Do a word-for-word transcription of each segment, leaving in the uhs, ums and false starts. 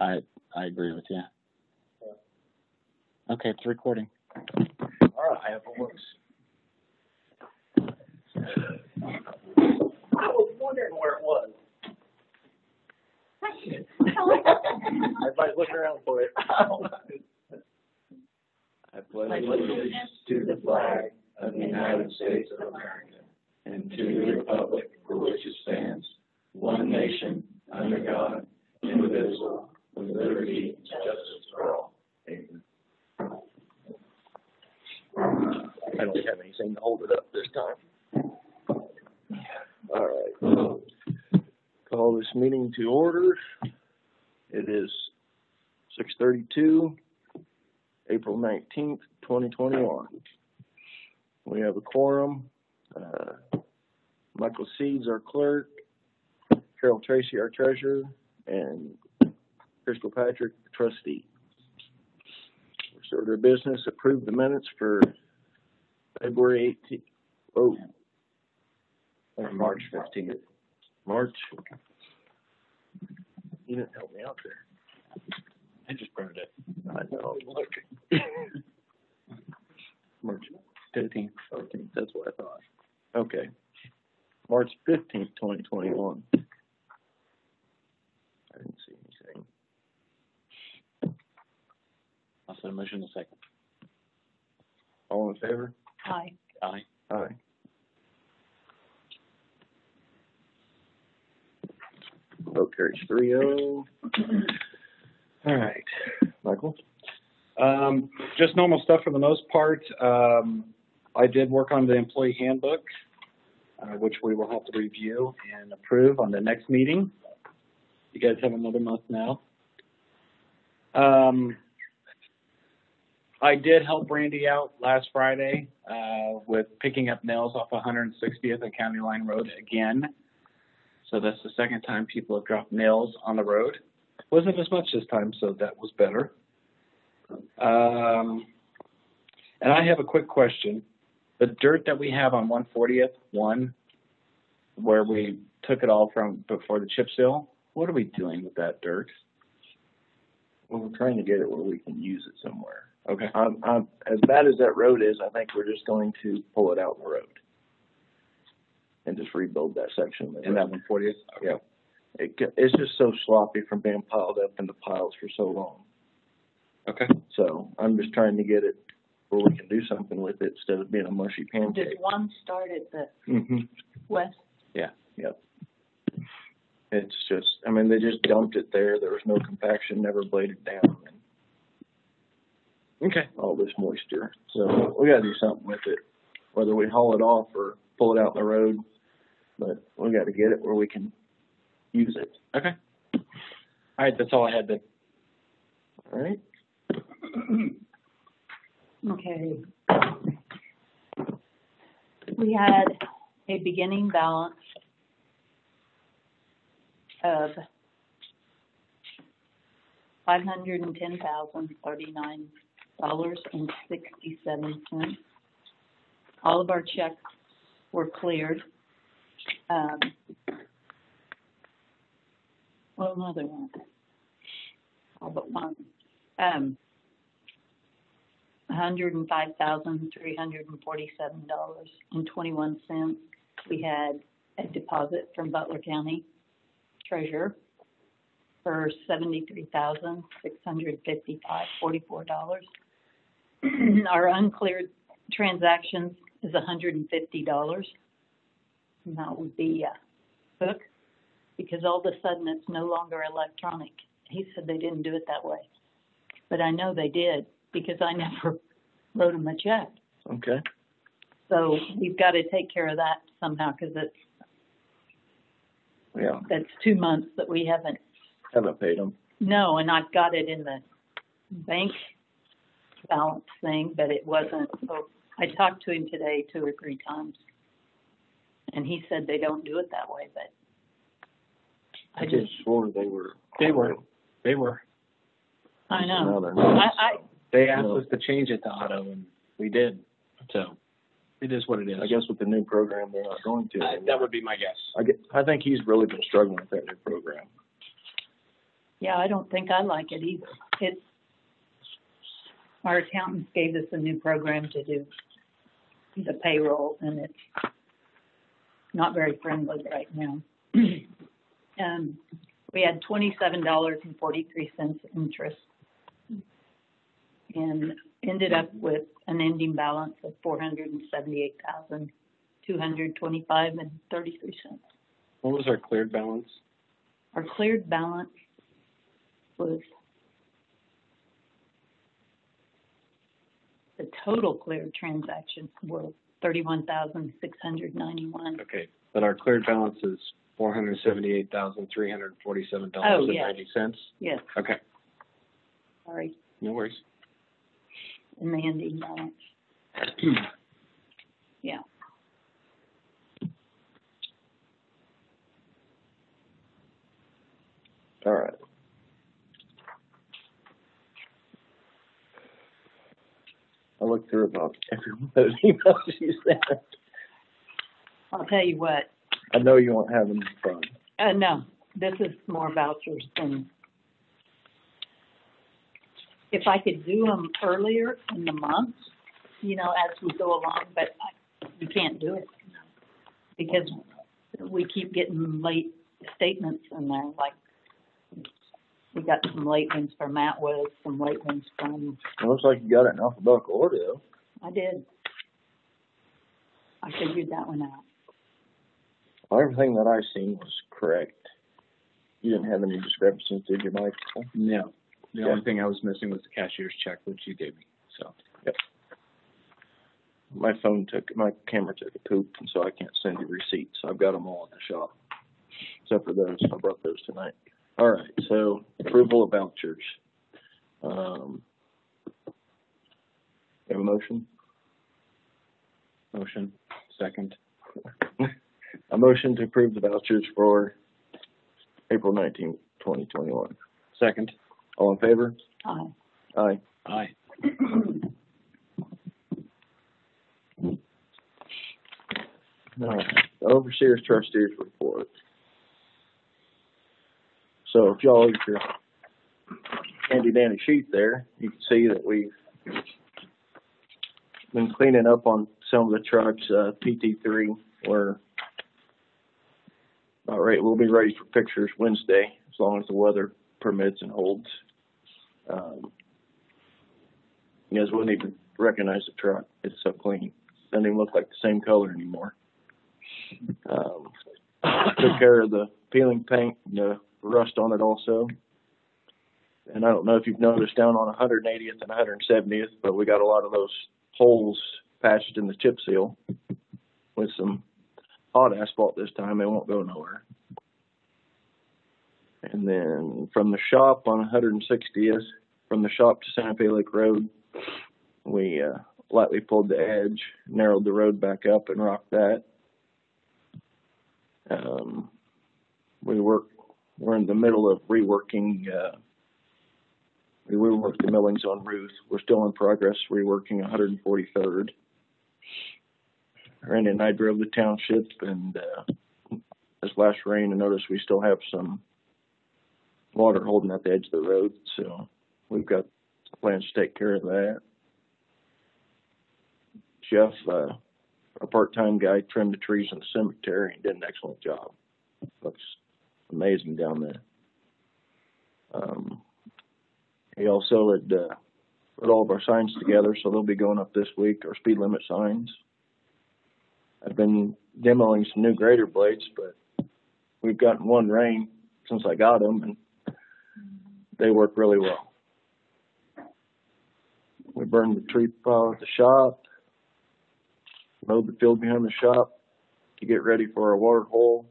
I I agree with you. Yeah. Okay, it's recording. All right, I have a voice. I was wondering where it was. Everybody's looking around for it. I pledge allegiance to the flag of the United States of America and to the republic for which it stands, one nation, under God, indivisible, with liberty and justice for all. Amen. I don't have anything to hold it up this time. All right. Call this meeting to order. It is six thirty-two, April nineteenth, twenty twenty-one. We have a quorum. Uh, Michael Seeds, our clerk, Carol Tracy, our treasurer, and Chris Patrick, the trustee. First order of business, approve the minutes for February eighteenth. Oh, March fifteenth. March. You didn't help me out there. I just printed it. I know. Look. March fifteenth. fourteenth. That's what I thought. Okay. March fifteenth, twenty twenty-one. I didn't see anything. I'll send a motion in a second. All in favor? Aye. Aye. Aye. Vote carries three oh. All right. Michael? Um, just normal stuff for the most part. Um, I did work on the employee handbook, uh, which we will have to review and approve on the next meeting. You guys have another month now. Um, I did help Randy out last Friday uh, with picking up nails off one hundred sixtieth and County Line Road again. So that's the second time people have dropped nails on the road. Wasn't as much this time, so that was better. Um, and I have a quick question. The dirt that we have on one fortieth, one, where we took it all from before the chip seal, what are we doing with that dirt? Well, we're trying to get it where we can use it somewhere. Okay. I'm, I'm, as bad as that road is, I think we're just going to pull it out the road and just rebuild that section. Of the In road. that one fortieth? Okay. Yeah. It, it's just so sloppy from being piled up in the piles for so long. Okay. So I'm just trying to get it where we can do something with it instead of being a mushy Does pancake. one start at the Mm-hmm. west? Yeah. Yep. It's just, I mean, they just dumped it there. There was no compaction, never bladed down. And Okay. all this moisture. So we got to do something with it, whether we haul it off or pull it out in the road. But we got to get it where we can use it. Okay. All right, that's all I had then. All right. Okay. We had a beginning balance of five hundred and ten thousand thirty-nine dollars and sixty-seven cents. All of our checks were cleared. Um, well, another one. All but one. Um, one hundred and five thousand three hundred and forty-seven dollars and twenty-one cents. We had a deposit from Butler County Treasurer for seventy-three thousand six hundred fifty-five dollars and forty-four cents. Our uncleared transactions is one hundred fifty dollars. And that would be uh, Cook, because all of a sudden it's no longer electronic. He said they didn't do it that way. But I know they did, because I never wrote them a check. Okay. So we've got to take care of that somehow, because it's Yeah. that's two months that we haven't. Haven't paid them. No, and I've got it in the bank balance thing, but it wasn't. So I talked to him today two or three times, and he said they don't do it that way. But I just swore they were. They were. They were. I know. No, they're I, not. I They asked No. us to change it to auto, and we did. So it is what it is. I guess with the new program, they're not going to. Uh, that would be my guess. I, get, I think he's really been struggling with that new program. Yeah, I don't think I like it either. It's, our accountants gave us a new program to do the payroll, and it's not very friendly right now. Um, we had twenty-seven dollars and forty-three cents interest and ended up with an ending balance of four hundred seventy-eight thousand, two hundred twenty-five and thirty-three cents. What was our cleared balance? Our cleared balance was, the total cleared transactions were thirty-one thousand six hundred ninety-one. Okay, but our cleared balance is four hundred seventy-eight thousand three hundred forty-seven dollars and ninety cents. Yes, Okay, sorry, no worries. in the ending balance. Yeah. All right. I looked through about every one of those emails you sent. I'll tell you what, I know you weren't having fun. uh, no, this is more vouchers than, if I could do them earlier in the month, you know, as we go along, but I, we can't do it because we keep getting late statements in there, like, we got some late ones from Atwood, some late ones from, It looks like you got it in alphabetical order, though. I did. I figured that one out. Well, everything that I seen was correct. You didn't have any discrepancies, did you, Mike? No, the Okay. only thing I was missing was the cashier's check, which you gave me, so. Yep. My phone took, my camera took a poop, and so I can't send you receipts. I've got them all at the shop, except for those. I brought those tonight. All right, so approval of vouchers. Um, you have a motion? Motion, second. A motion to approve the vouchers for April nineteenth, twenty twenty-one. Second. All in favor? Aye. Aye. Aye. All right. Overseers trustees report. So if y'all look at your handy dandy sheet there, you can see that we've been cleaning up on some of the trucks. Uh, P T three, we're all right. We'll be ready for pictures Wednesday as long as the weather permits and holds. Um, you guys wouldn't even recognize the truck. It's so clean. Doesn't even look like the same color anymore. Um, took care of the peeling paint and the rust on it also. And I don't know if you've noticed down on one hundred eightieth and one hundred seventieth, but we got a lot of those holes patched in the chip seal with some hot asphalt this time. They won't go nowhere. And then from the shop on one hundred sixtieth, from the shop to Santa Fe Lake Road, we uh, lightly pulled the edge, narrowed the road back up, and rocked that. Um, we work, we're in the middle of reworking, uh, we reworked the millings on Ruth. We're still in progress reworking one hundred forty-third. Randy and I drove the township, and uh, this last rain, I noticed we still have some water holding at the edge of the road, so we've got plans to take care of that. Jeff, uh, our part-time guy, trimmed the trees in the cemetery and did an excellent job. Looks amazing down there. Um, he also had uh, put all of our signs together, so they'll be going up this week, our speed limit signs. I've been demoing some new grader blades, but we've gotten one rain since I got them, and they work really well. We burned the tree pile at the shop, mowed the field behind the shop to get ready for our water hole.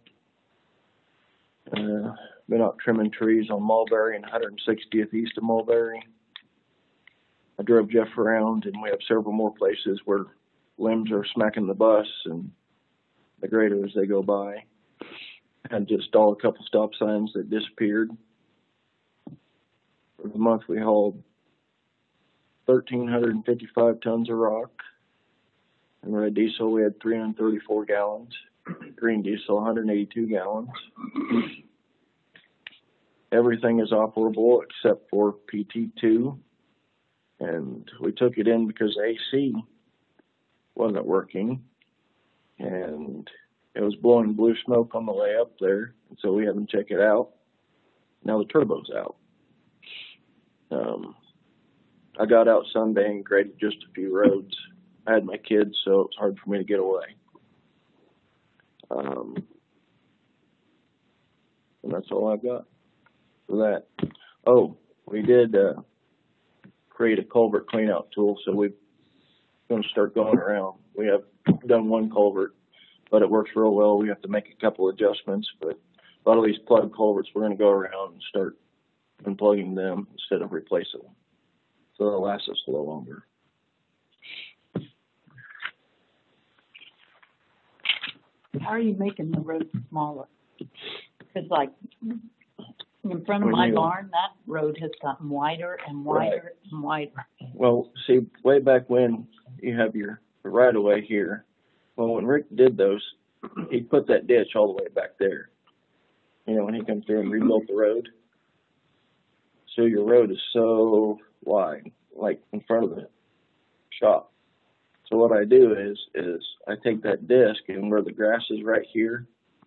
Uh, been out trimming trees on Mulberry and one hundred sixtieth east of Mulberry. I drove Jeff around, and we have several more places where limbs are smacking the bus and the grader as they go by. And just installed a couple stop signs that disappeared. For the month, we hauled one thousand three hundred fifty-five tons of rock. And red diesel, we had three hundred thirty-four gallons. Green diesel, one hundred eighty-two gallons. everything is operable except for P T two. And we took it in because A C wasn't working. And it was blowing blue smoke on the way up there. And so we had them check it out. Now the turbo's out. Um, I got out Sunday and graded just a few roads. I had my kids, so it was hard for me to get away. Um, and that's all I've got for that. Oh, we did uh, create a culvert cleanout tool, so we're going to start going around. We have done one culvert, but it works real well. We have to make a couple adjustments, but a lot of these plug culverts, we're going to go around and start unplugging them instead of replacing them. So they'll last us a little longer. How are you making the road smaller? Because like, in front of When my you- barn, that road has gotten wider and wider and wider. Well, see, way back when you have your right of way here, well, when Rick did those, he put that ditch all the way back there. You know, when he come through and rebuilt the road. So your road is so wide, like in front of the shop. So what I do is, is I take that disc and where the grass is right here.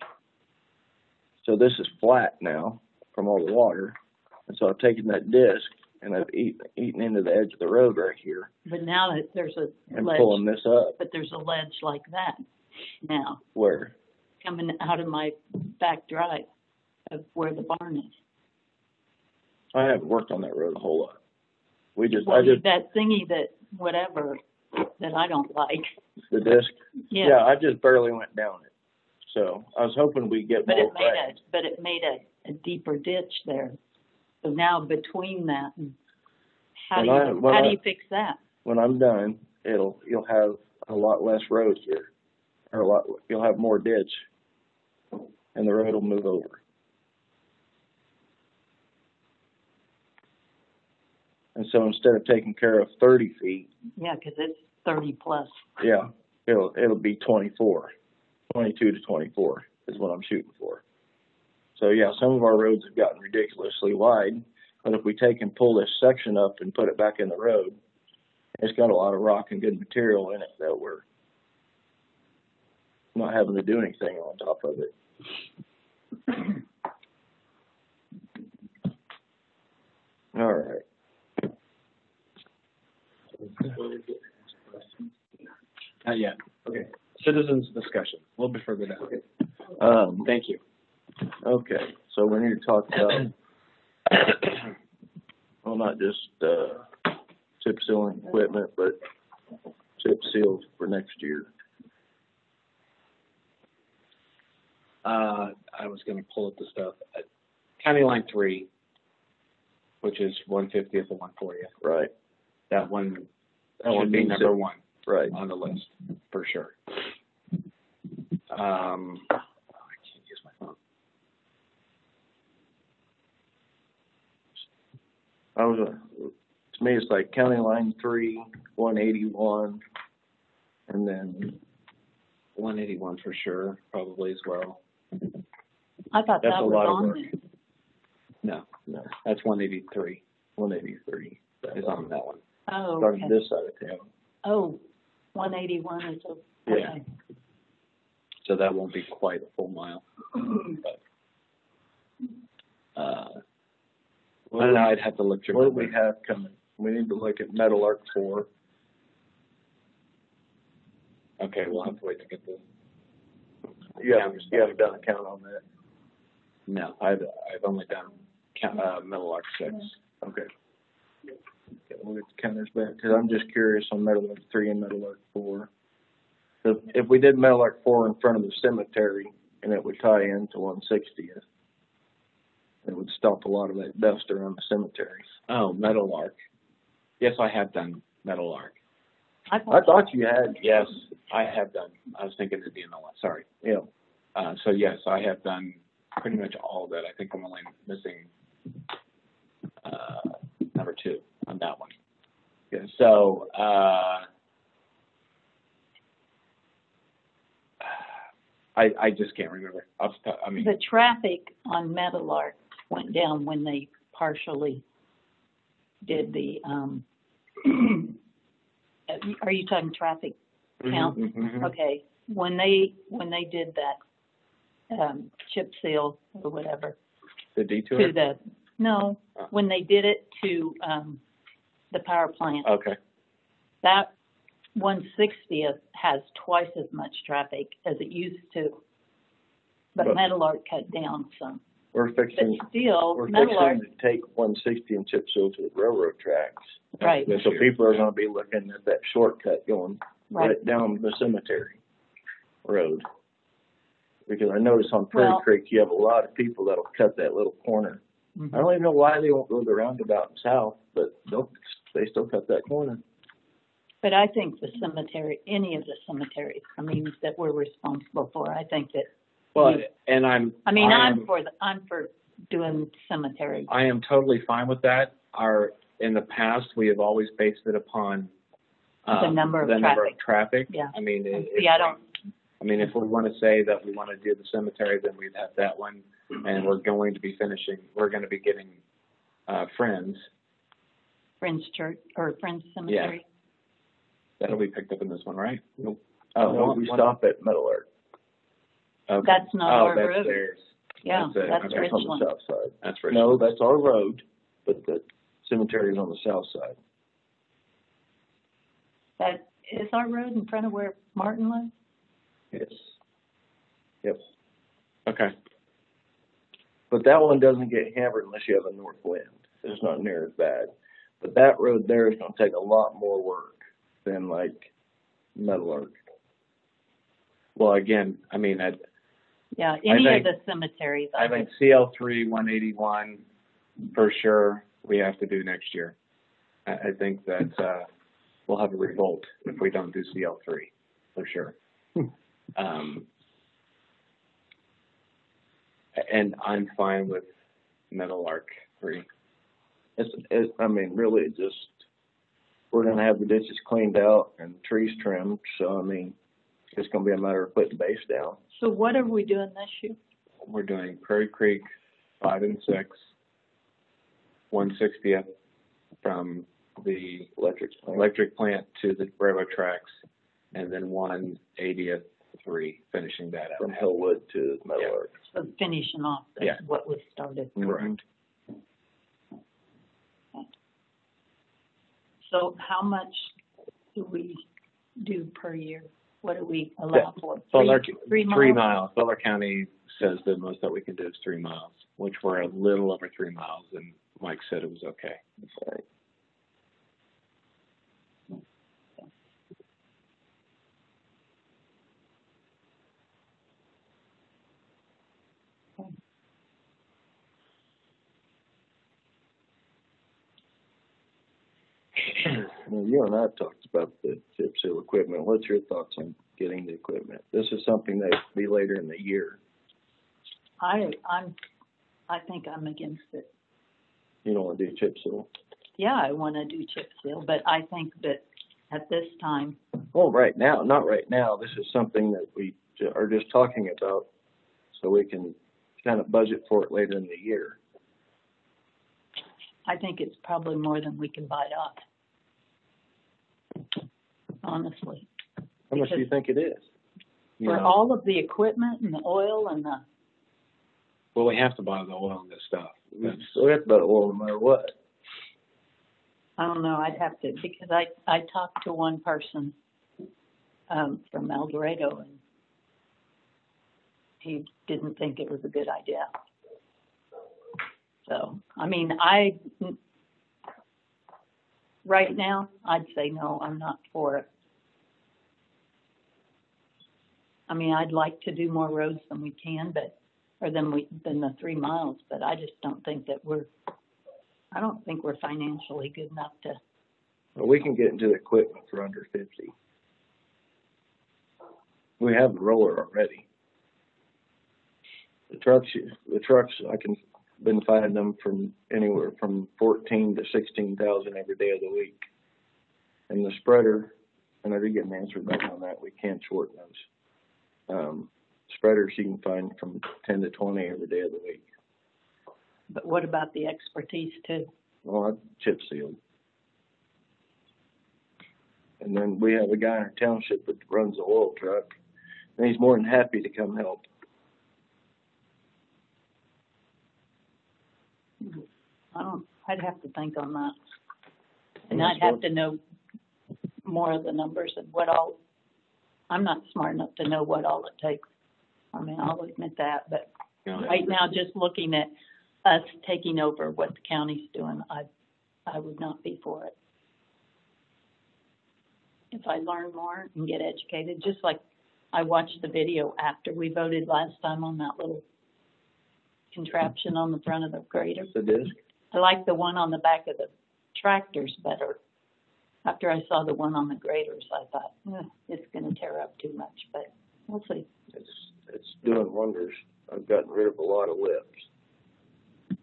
So this is flat now from all the water. And so I've taken that disc and I've eaten, eaten into the edge of the road right here But now that there's a and ledge, pulling this up. but there's a ledge like that now Where? coming out of my back drive of where the barn is. I haven't worked on that road a whole lot. We just, Well, I just, that thingy that whatever that I don't like. the disc, Yeah, yeah, I just barely went down it. So I was hoping we'd get but more it made rain. a but it made a, a deeper ditch there. So now between that, and how do When I- you when how do I- you fix that? When I'm done, it'll, you'll have a lot less road here, or a lot, you'll have more ditch, and the road will move over. And so instead of taking care of thirty feet, Yeah, because it's thirty plus. yeah, it'll, it'll be twenty-four, twenty-two to twenty-four is what I'm shooting for. So yeah, some of our roads have gotten ridiculously wide, but if we take and pull this section up and put it back in the road, it's got a lot of rock and good material in it that we're not having to do anything on top of it. All right. Not yet. Okay. Citizens discussion, a little bit further down. Um, Thank you. okay, so we need to talk about, well, not just, uh, chip sealing equipment, but chip seals for next year. Uh, I was gonna pull up the stuff. Uh, County Line Three, which is one fiftieth and one fortieth. Right, That one That one should be needs number it. one right. on the list for sure. Um, oh, I can't use my phone. I was, uh, to me, it's like County Line Three, one eighty-one, and then, one eighty-one for sure, probably as well. I thought That's that a was lot of on work. there. No, no, that's one eighty-three one eighty-three. is on that one. Oh, Starting okay. this side of town. Oh, one eighty-one is a, Yeah. okay. So that won't be quite a full mile. But, uh, I don't know, I'd have to look through. What do my- we have coming? We need to look at Metal Arc Four. Okay, we'll have to wait to get the, You haven't, you haven't done a count on that? no, I've, I've only done, count- uh, Middle Arc Six. Okay. Okay, we'll get the counters back, because I'm just curious on Metal Arc Three and Metal Arc Four. If, if we did Metal Arc Four in front of the cemetery, and it would tie into one sixtieth, it would stop a lot of that dust around the cemetery. Oh, Metal Arc. Yes, I have done Metal Arc. I I thought, thought you had, Yes, I have done. I was thinking of the D N L, sorry. you know, Uh, so yes, I have done pretty much all of that. I think I'm only missing, uh, number two on that one. Yes. So, uh, I, I just can't remember. I'll, st- I mean, the traffic on Metal Arc went down when they partially did the, um, are you talking traffic count? Mhm. Okay, when they, when they did that, um, chip seal or whatever, The detour? to the, no, Oh. when they did it to, um, the power plant, Okay, that one sixtieth has twice as much traffic as it used to. But But- Metal Art cut down some. We're But fixing, still, we're Metal Art, fixing to take one sixty and chip seal to the railroad tracks. right, This So year. people are gonna be looking at that shortcut going right. right down the cemetery road. Because I notice on Prairie Well- Creek, you have a lot of people that'll cut that little corner. I Mhm. don't even know why they won't go the roundabout south, but they'll, they still cut that corner. But I think the cemetery, any of the cemeteries, I mean, that we're responsible for, I think that, well, and I'm. I mean, I I'm am- for the, I'm for doing cemeteries. I am totally fine with that. Our, in the past, we have always based it upon, um, The number of the number traffic. of traffic. Yeah. I mean, it, See, I don't, I mean, if we want to say that we want to do the cemetery, then we'd have that one, and we're going to be finishing, we're going to be getting, uh, Friends. Friends Church, or Friends Cemetery. That'll be picked up in this one, right? Nope. Oh, Oh, we one- stop at Metal Art. Okay. That's not Oh, our that's road. theirs. Yeah, That's it. that's Okay. That's on Richland. the south side. That's Richland. No, that's our road, but the cemetery is on the south side. That is our road in front of where Martin lives? Yes. Yep. Okay. But that one doesn't get hammered unless you have a north wind. It's not near as bad. But that road there is gonna take a lot more work than like Metal Art. Well, again, I mean, I, Yeah, any think- of the cemeteries. I think C L three, one eighty-one, for sure, we have to do next year. I, I think that, uh, we'll have a revolt if we don't do C L three, for sure. Hmm. Um, and I'm fine with Metal Arc three. It's, it, I mean, really, it just, we're gonna have the ditches cleaned out and trees trimmed, so I mean, it's gonna be a matter of putting base down. So what are we doing this year? We're doing Prairie Creek, five and six, one sixtieth from the Electric plant. electric plant to the railroad tracks, and then one eightieth three, finishing that From out. Hillwood to Metal Yeah. Art. So finishing off Yeah. that's what was started. Correct. So how much do we do per year? What do we allow for? Butler, Three, three miles? three miles. Butler County says the most that we can do is three miles, which we're a little over three miles, and Mike said it was okay. Right. Well, you and I have talked about the chip seal equipment. What's your thoughts on getting the equipment? This is something that will be later in the year. I, I'm, I think I'm against it. You don't want to do chip seal. Yeah, I want to do chip seal, but I think that at this time, Well, right now, not right now. This is something that we ju- are just talking about so we can kind of budget for it later in the year. I think it's probably more than we can bite off. Honestly, How much do you think it is? You for know, all of the equipment and the oil and the, well, we have to buy the oil and this stuff. We That's, still have to buy oil no matter what. I don't know, I'd have to, because I, I talked to one person, um, from El Dorado, and he didn't think it was a good idea. So, I mean, I, right now, I'd say no, I'm not for it. I mean, I'd like to do more roads than we can, but, or than we, than the three miles, but I just don't think that we're, I don't think we're financially good enough to, Well, we can get into the equipment for under fifty. We have the roller already. The trucks, the trucks, I can, been finding them from anywhere from fourteen to sixteen thousand every day of the week. And the spreader, and I did get an answer back on that, we can shorten those. Um, spreaders you can find from ten to twenty every day of the week. But what about the expertise too? Well, I chip sealed. And then we have a guy in our township that runs the oil truck, and he's more than happy to come help. I don't, I'd have to think on that. And That's I'd have what- to know more of the numbers and what all, I'm not smart enough to know what all it takes. I mean, I'll admit that, but You know, right now, just looking at us taking over what the county's doing, I, I would not be for it. If I learn more and get educated, just like I watched the video after we voted last time on that little contraption on the front of the grader. The disc? I like the one on the back of the tractors better. After I saw the one on the graders, I thought, eh, it's gonna tear up too much, but we'll see. It's, it's doing wonders. I've gotten rid of a lot of lips.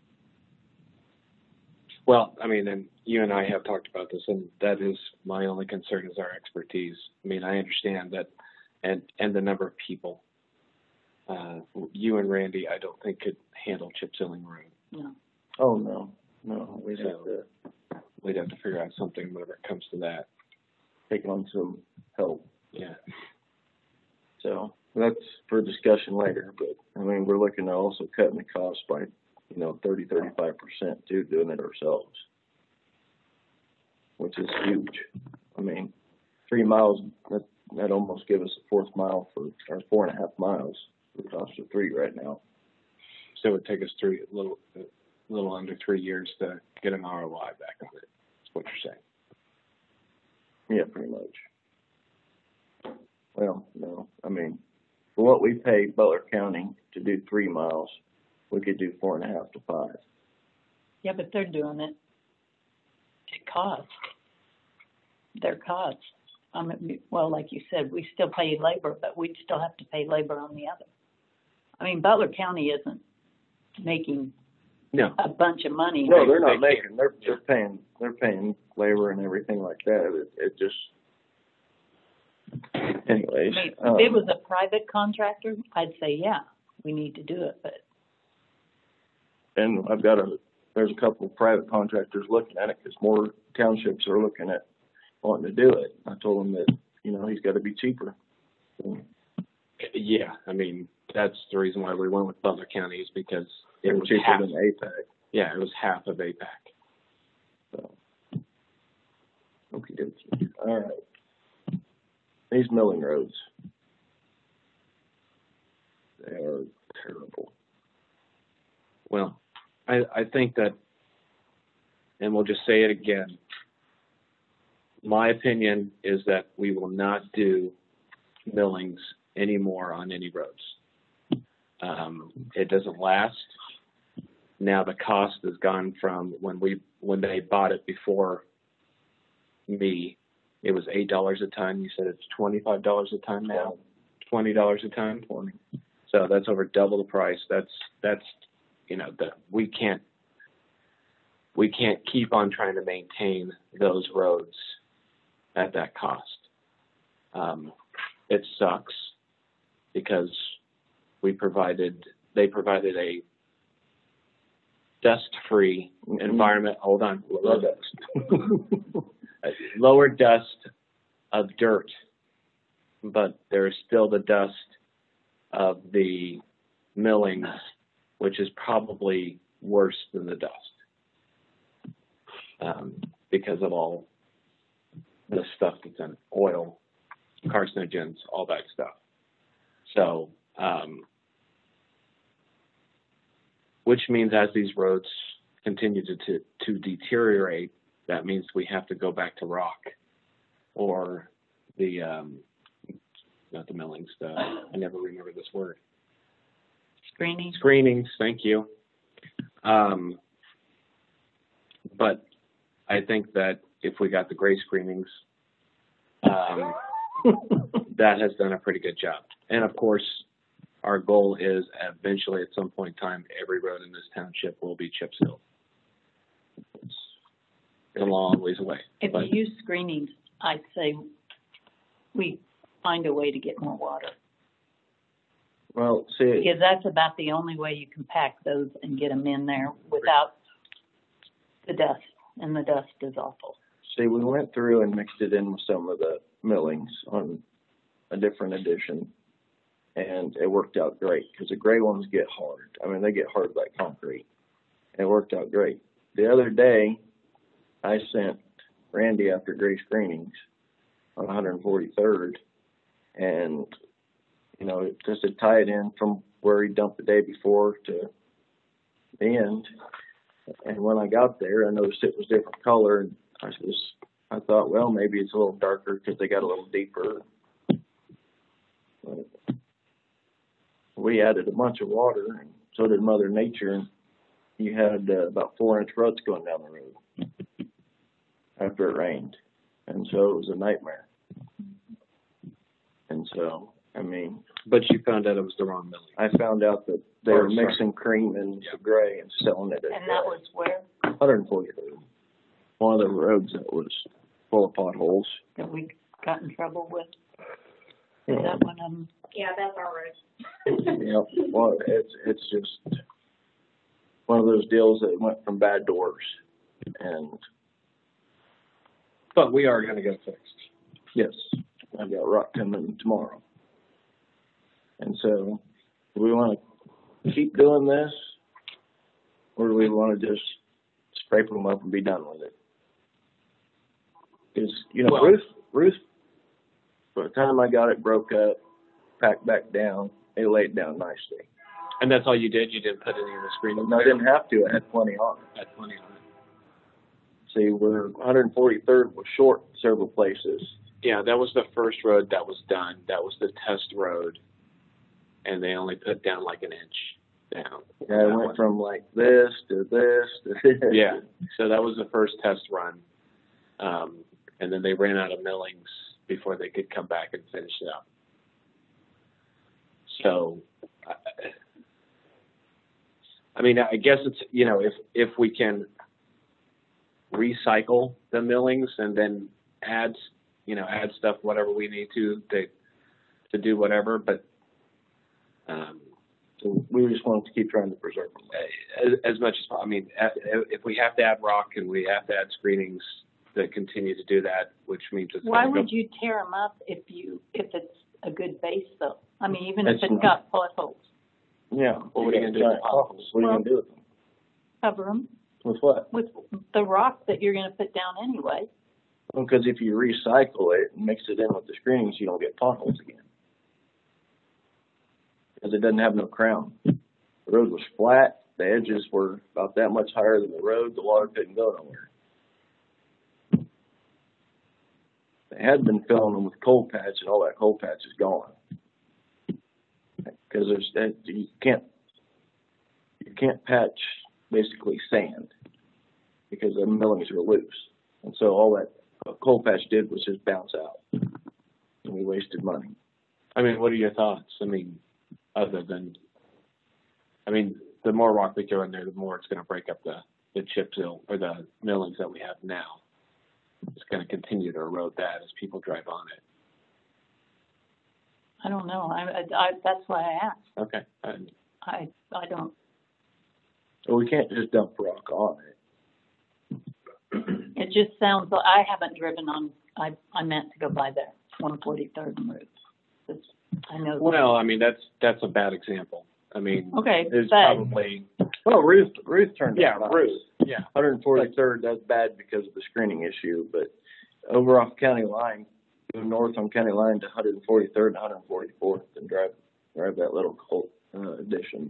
Well, I mean, and you and I have talked about this, and that is my only concern is our expertise. I mean, I understand that, and and the number of people. Uh, you and Randy, I don't think could handle chip sealing road. No. Oh, no, no, we'd have So- to We'd have to figure out something whenever it comes to that. take on some help. Yeah. So that's for discussion later, but I mean, we're looking at also cutting the cost by, you know, thirty, thirty-five percent too, doing it ourselves. Which is huge. I mean, three miles, that, that almost give us a fourth mile for, or four and a half miles for the cost of three right now. So it would take us three, a little, a little under three years to get an R O I back on it. That's what you're saying. Yeah, pretty much. Well, no, I mean, for what we pay Butler County to do three miles, we could do four and a half to five. Yeah, but they're doing it at cost. Their cost. I mean, well, like you said, we still pay labor, but we'd still have to pay labor on the other. I mean, Butler County isn't making No. a bunch of money. No, they're not They making, they're, they're paying, they're paying labor and everything like that. It, it just, anyways. I mean, um, if it was a private contractor, I'd say, yeah, we need to do it, but And I've got a, there's a couple of private contractors looking at it, because more townships are looking at wanting to do it. I told them that, you know, he's gotta be cheaper. So, Yeah, I mean, that's the reason why we went with Butler County is because it they're was cheaper half. than A PAC, Yeah, it was half of A PAC. so. Okey dokey. All right. These milling roads. They are terrible. Well, I, I think that, and we'll just say it again, my opinion is that we will not do millings anymore on any roads. Um, it doesn't last. Now the cost has gone from when we, when they bought it before me, it was eight dollars a ton. You said it's twenty-five dollars a ton now, twenty dollars a ton. Twenty. So that's over double the price. That's, that's, you know, that we can't, we can't keep on trying to maintain those roads at that cost. Um, it sucks because we provided, they provided a dust-free environment. Hold on. Low dust. A lower dust of dirt, but there's still the dust of the millings, which is probably worse than the dust um, because of all the stuff that's in it, oil, carcinogens, all that stuff. So, um, which means as these roads continue to, to, to deteriorate, that means we have to go back to rock or the, um, not the millings, the, I never remember this word. screening. Screenings, thank you. Um, but I think that if we got the gray screenings, um, that has done a pretty good job. And of course, our goal is eventually at some point in time, every road in this township will be chip sealed. It's a long ways away. If but you use screenings, I'd say we find a way to get more water. Well, see, Because that's about the only way you can pack those and get them in there without the dust, and the dust is awful. see, we went through and mixed it in with some of the millings on a different edition, and it worked out great, because the gray ones get hard. I mean, they get hard like concrete. And it worked out great. The other day, I sent Randy after gray screenings on one forty-third, and, you know, just to tie it in from where he dumped the day before to the end. And when I got there, I noticed it was different color, and I just, I thought, well, maybe it's a little darker because they got a little deeper. But we added a bunch of water, and so did Mother Nature, and you had uh, about four inch ruts going down the road after it rained. And so it was a nightmare. And so, I mean, But you found out it was the wrong milling. I found out that they Oh, were sorry. mixing cream and Yeah. gray and selling it at And that was where, one forty-third. One of the roads that was full of potholes. that we got in trouble with. Is that one of them? Yeah, that's our road. Yep. Well, it's it's just one of those deals that went from bad to worse. And But we are going to get it fixed. yes, I've got rock coming tomorrow. And so, do we want to keep doing this, or do we want to just scrape them up and be done with it? Because, you know, Well- Ruth, Ruth, by the time I got it broke up, packed back down, it laid down nicely. And that's all you did? You didn't put any of the screening? No, I didn't have to. I had plenty on it. Had plenty on it. See, we're one forty-third was short several places. Yeah, that was the first road that was done. That was the test road. And they only put down like an inch down. Yeah, I That went one. from like this to this to this. Yeah, so that was the first test run. Um, and then they ran out of millings before they could come back and finish it up. So, I, I mean, I guess it's, you know, if, if we can recycle the millings and then add, you know, add stuff, whatever we need to, to, to do whatever, but, um, So we just wanted to keep trying to preserve them. as, as much as, I mean, a- if we have to add rock and we have to add screenings that continue to do that, which means it's Why gonna go- would you tear them up if you, if it's a good base though? I mean, even if It's it's not. got potholes, Yeah. Well, what are you gonna do with the potholes? What are you gonna do with them? cover them With what? with the rock that you're gonna put down anyway. Well, because if you recycle it and mix it in with the screenings, you don't get potholes again. Because it doesn't have no crown. The road was flat. The edges were about that much higher than the road. The water couldn't go nowhere. They had been filling them with coal patch, and all that coal patch is gone. Because there's that you can't you can't patch basically sand because the millings are loose, and so all that coal patch did was just bounce out, and we wasted money. I mean, what are your thoughts? I mean, other than, I mean, the more rock we throw in there, the more it's going to break up the, the chip seal or the millings that we have now. It's going to continue to erode that as people drive on it. I don't know. I, I, I that's why I asked. Okay. And I, I don't. So we can't just dump rock on it. It just sounds like I haven't driven on. I, I meant to go by there, one forty-third and Route. It's, I know. well, I mean, that's that's a bad example. I mean, Okay, there's but- probably Well, Ruth Ruth turned yeah, out nice. Ruth. Yeah. one forty-third, that's bad because of the screening issue, but over off county line, go north on county line to one forty-third and one forty-fourth and drive, drive that little Colt, uh, addition.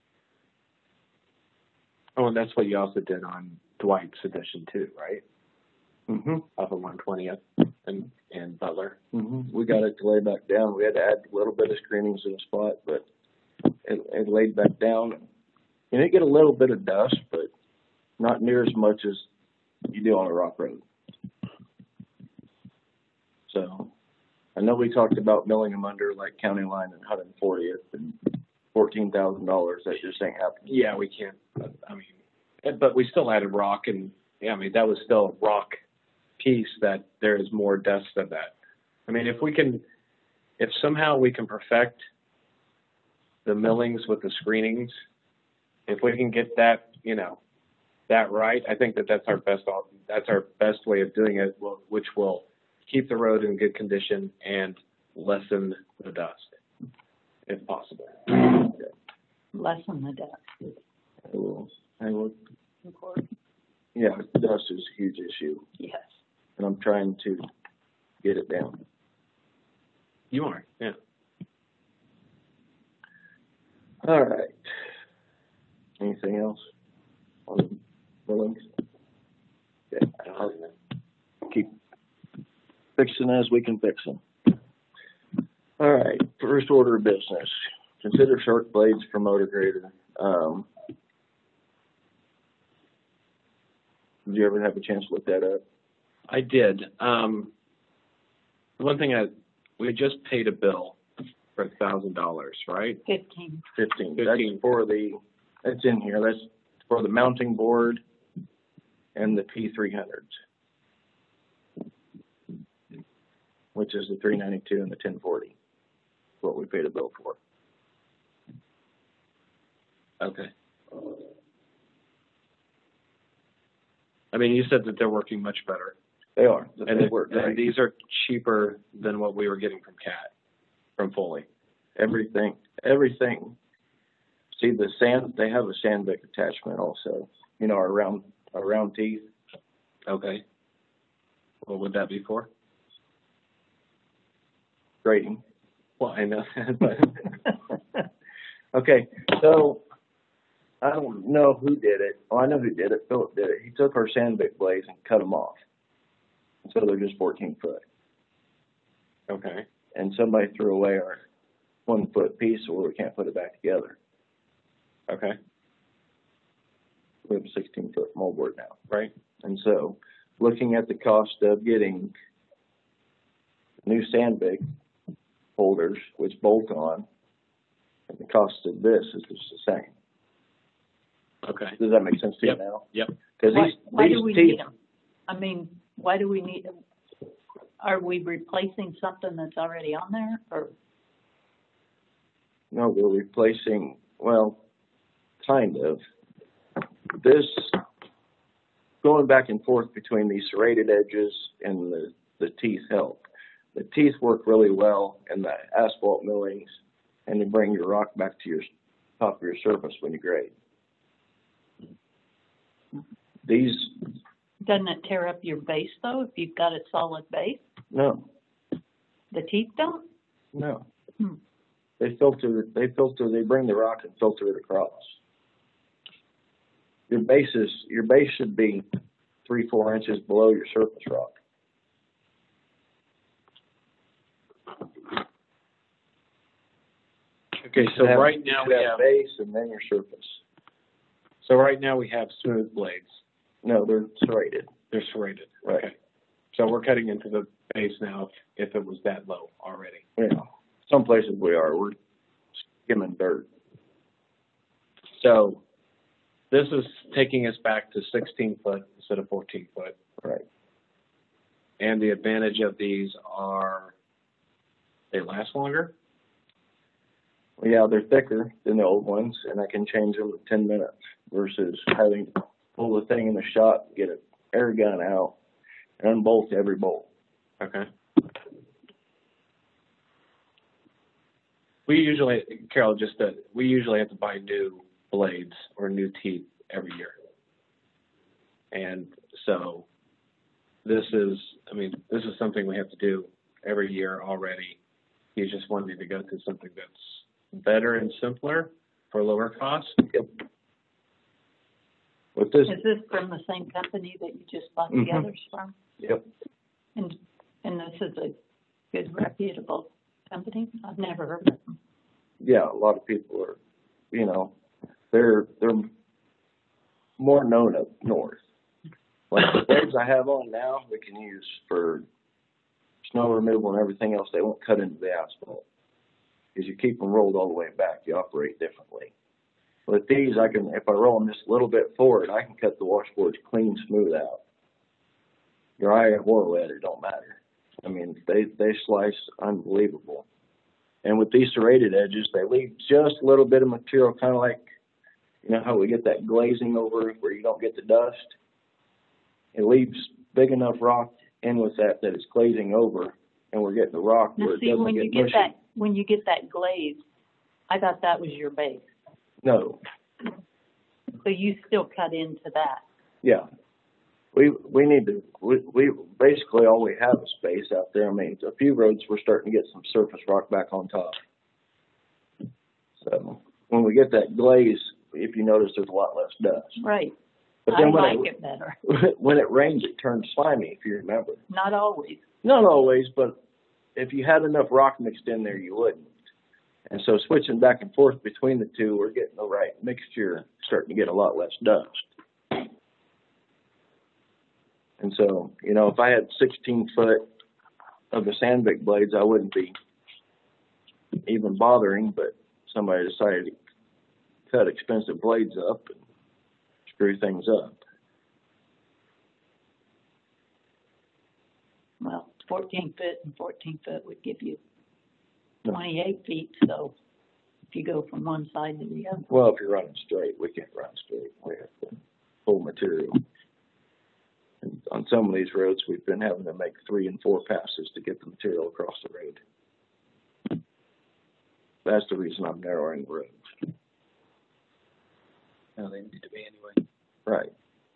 Oh, and that's what you also did on Dwight's edition too, right? Mm-hmm. Off of one twentieth and and Butler. Mm-hmm. We got it to lay back down. We had to add a little bit of screenings in a spot, but it, it laid back down. And it get a little bit of dust, but not near as much as you do on a rock road. So, I know we talked about milling them under like county line and one fortieth and fourteen thousand dollars. That just ain't happening. Yeah, we can't. But, I mean, but we still added rock, and yeah, I mean that was still a rock piece that there is more dust of that. I mean, if we can, if somehow we can perfect the millings with the screenings, if we can get that, you know, that right, I think that that's our best, op- that's our best way of doing it, wh- which will keep the road in good condition and lessen the dust, if possible. Lessen the dust. I will, I will, Record. yeah, dust is a huge issue, Yes. and I'm trying to get it down. You are, yeah. All right. Anything else on the buildings? Okay, I'll keep fixing as we can fix them. All right, first order of business. Consider shark blades for motor grader. Um, did you ever have a chance to look that up? I did. Um, one thing I, we just paid a bill for a thousand dollars, right? Fifteen. Fifteen. Fifteen. That's for the, that's in here, that's for the mounting board and the P three hundreds. Which is the three ninety-two and the ten forty, what we paid a bill for. Okay. I mean, you said that they're working much better, They are, and, they it, work and great. these are cheaper than what we were getting from Cat, from Foley. Everything, everything. See the sand, they have a sandbag attachment also, you know, our round, our round teeth. Okay. What would that be for? Grading. Well, I know, but Okay, so I don't know who did it. Oh, I know who did it. Philip did it. He took our sandbag blades and cut them off. So they're just fourteen foot. okay. And somebody threw away our one foot piece, so we can't put it back together. Okay. We have a sixteen foot moldboard now. Right. And so, looking at the cost of getting new sandbag holders, which bolt on, and the cost of this is just the same. Okay. Does that make sense to Yep. you now? Yep. Because Why, these, why these do we teeth, need them? I mean, why do we need them? Are we replacing something that's already on there, or? no, we're replacing, well, kind of. This, going back and forth between these serrated edges and the, the teeth help. The teeth work really well in the asphalt millings, and they bring your rock back to your top of your surface when you grade. These, Doesn't it tear up your base though, if you've got a solid base? no, The teeth don't? no. Hmm. They filter, they filter, they bring the rock and filter it across. Your base is, your base should be three, four inches below your surface rock. Okay. So You have- right now you we have have. base and then your surface. So right now we have smooth blades. No, they're serrated. They're serrated. Right. Okay. So we're cutting into the base now if, if it was that low already. Yeah. Some places we are, we're skimming dirt. So this is taking us back to sixteen foot instead of fourteen foot. Right. And the advantage of these are they last longer. Well, yeah, they're thicker than the old ones, and I can change them in ten minutes versus having to pull the thing in the shop, get an air gun out, and unbolt every bolt. Okay. We usually, Carol, just that we usually have to buy new blades or new teeth every year. And so this is, I mean, this is something we have to do every year already. He's just wanting to go to something that's better and simpler for lower cost. Yep. With this, Is this from the same company that you just bought Mhm. the others from? yep. And, and this is a good reputable company? I've never heard of them. Yeah, a lot of people are, you know, they're they're more known up north. Like the blades I have on now, we can use for snow removal and everything else. They won't cut into the asphalt because you keep them rolled all the way back. You operate differently. With these, I can, if I roll them just a little bit forward, I can cut the washboards clean, smooth out. Dry or wet, it don't matter. I mean, they they slice unbelievable. And with these serrated edges, they leave just a little bit of material, kind of like, you know how we get that glazing over where you don't get the dust? It leaves big enough rock in with that that it's glazing over, and we're getting the rock Now where it see, doesn't when get you get mushy. that, when you get that glaze, I thought that was your base. No, So you still cut into that. yeah. We, we need to, we, we, basically all we have is space out there. I mean, a few roads we're starting to get some surface rock back on top. So, when we get that glaze, if you notice, there's a lot less dust. Right. But I then when like it, it better. when it rains, it turns slimy, if you remember. Not always. Not always, but if you had enough rock mixed in there, you wouldn't. And so switching back and forth between the two, we're getting the right mixture, starting to get a lot less dust. And so, you know, if I had sixteen foot of the Sandvik blades, I wouldn't be even bothering, but somebody decided to cut expensive blades up and screw things up. Well, fourteen foot and fourteen foot would give you No. twenty-eight feet, so if you go from one side to the other. Well, if you're running straight, we can't run straight. We have to pull material. And on some of these roads, we've been having to make three and four passes to get the material across the road. That's the reason I'm narrowing the roads. No, they need to be anyway. Right.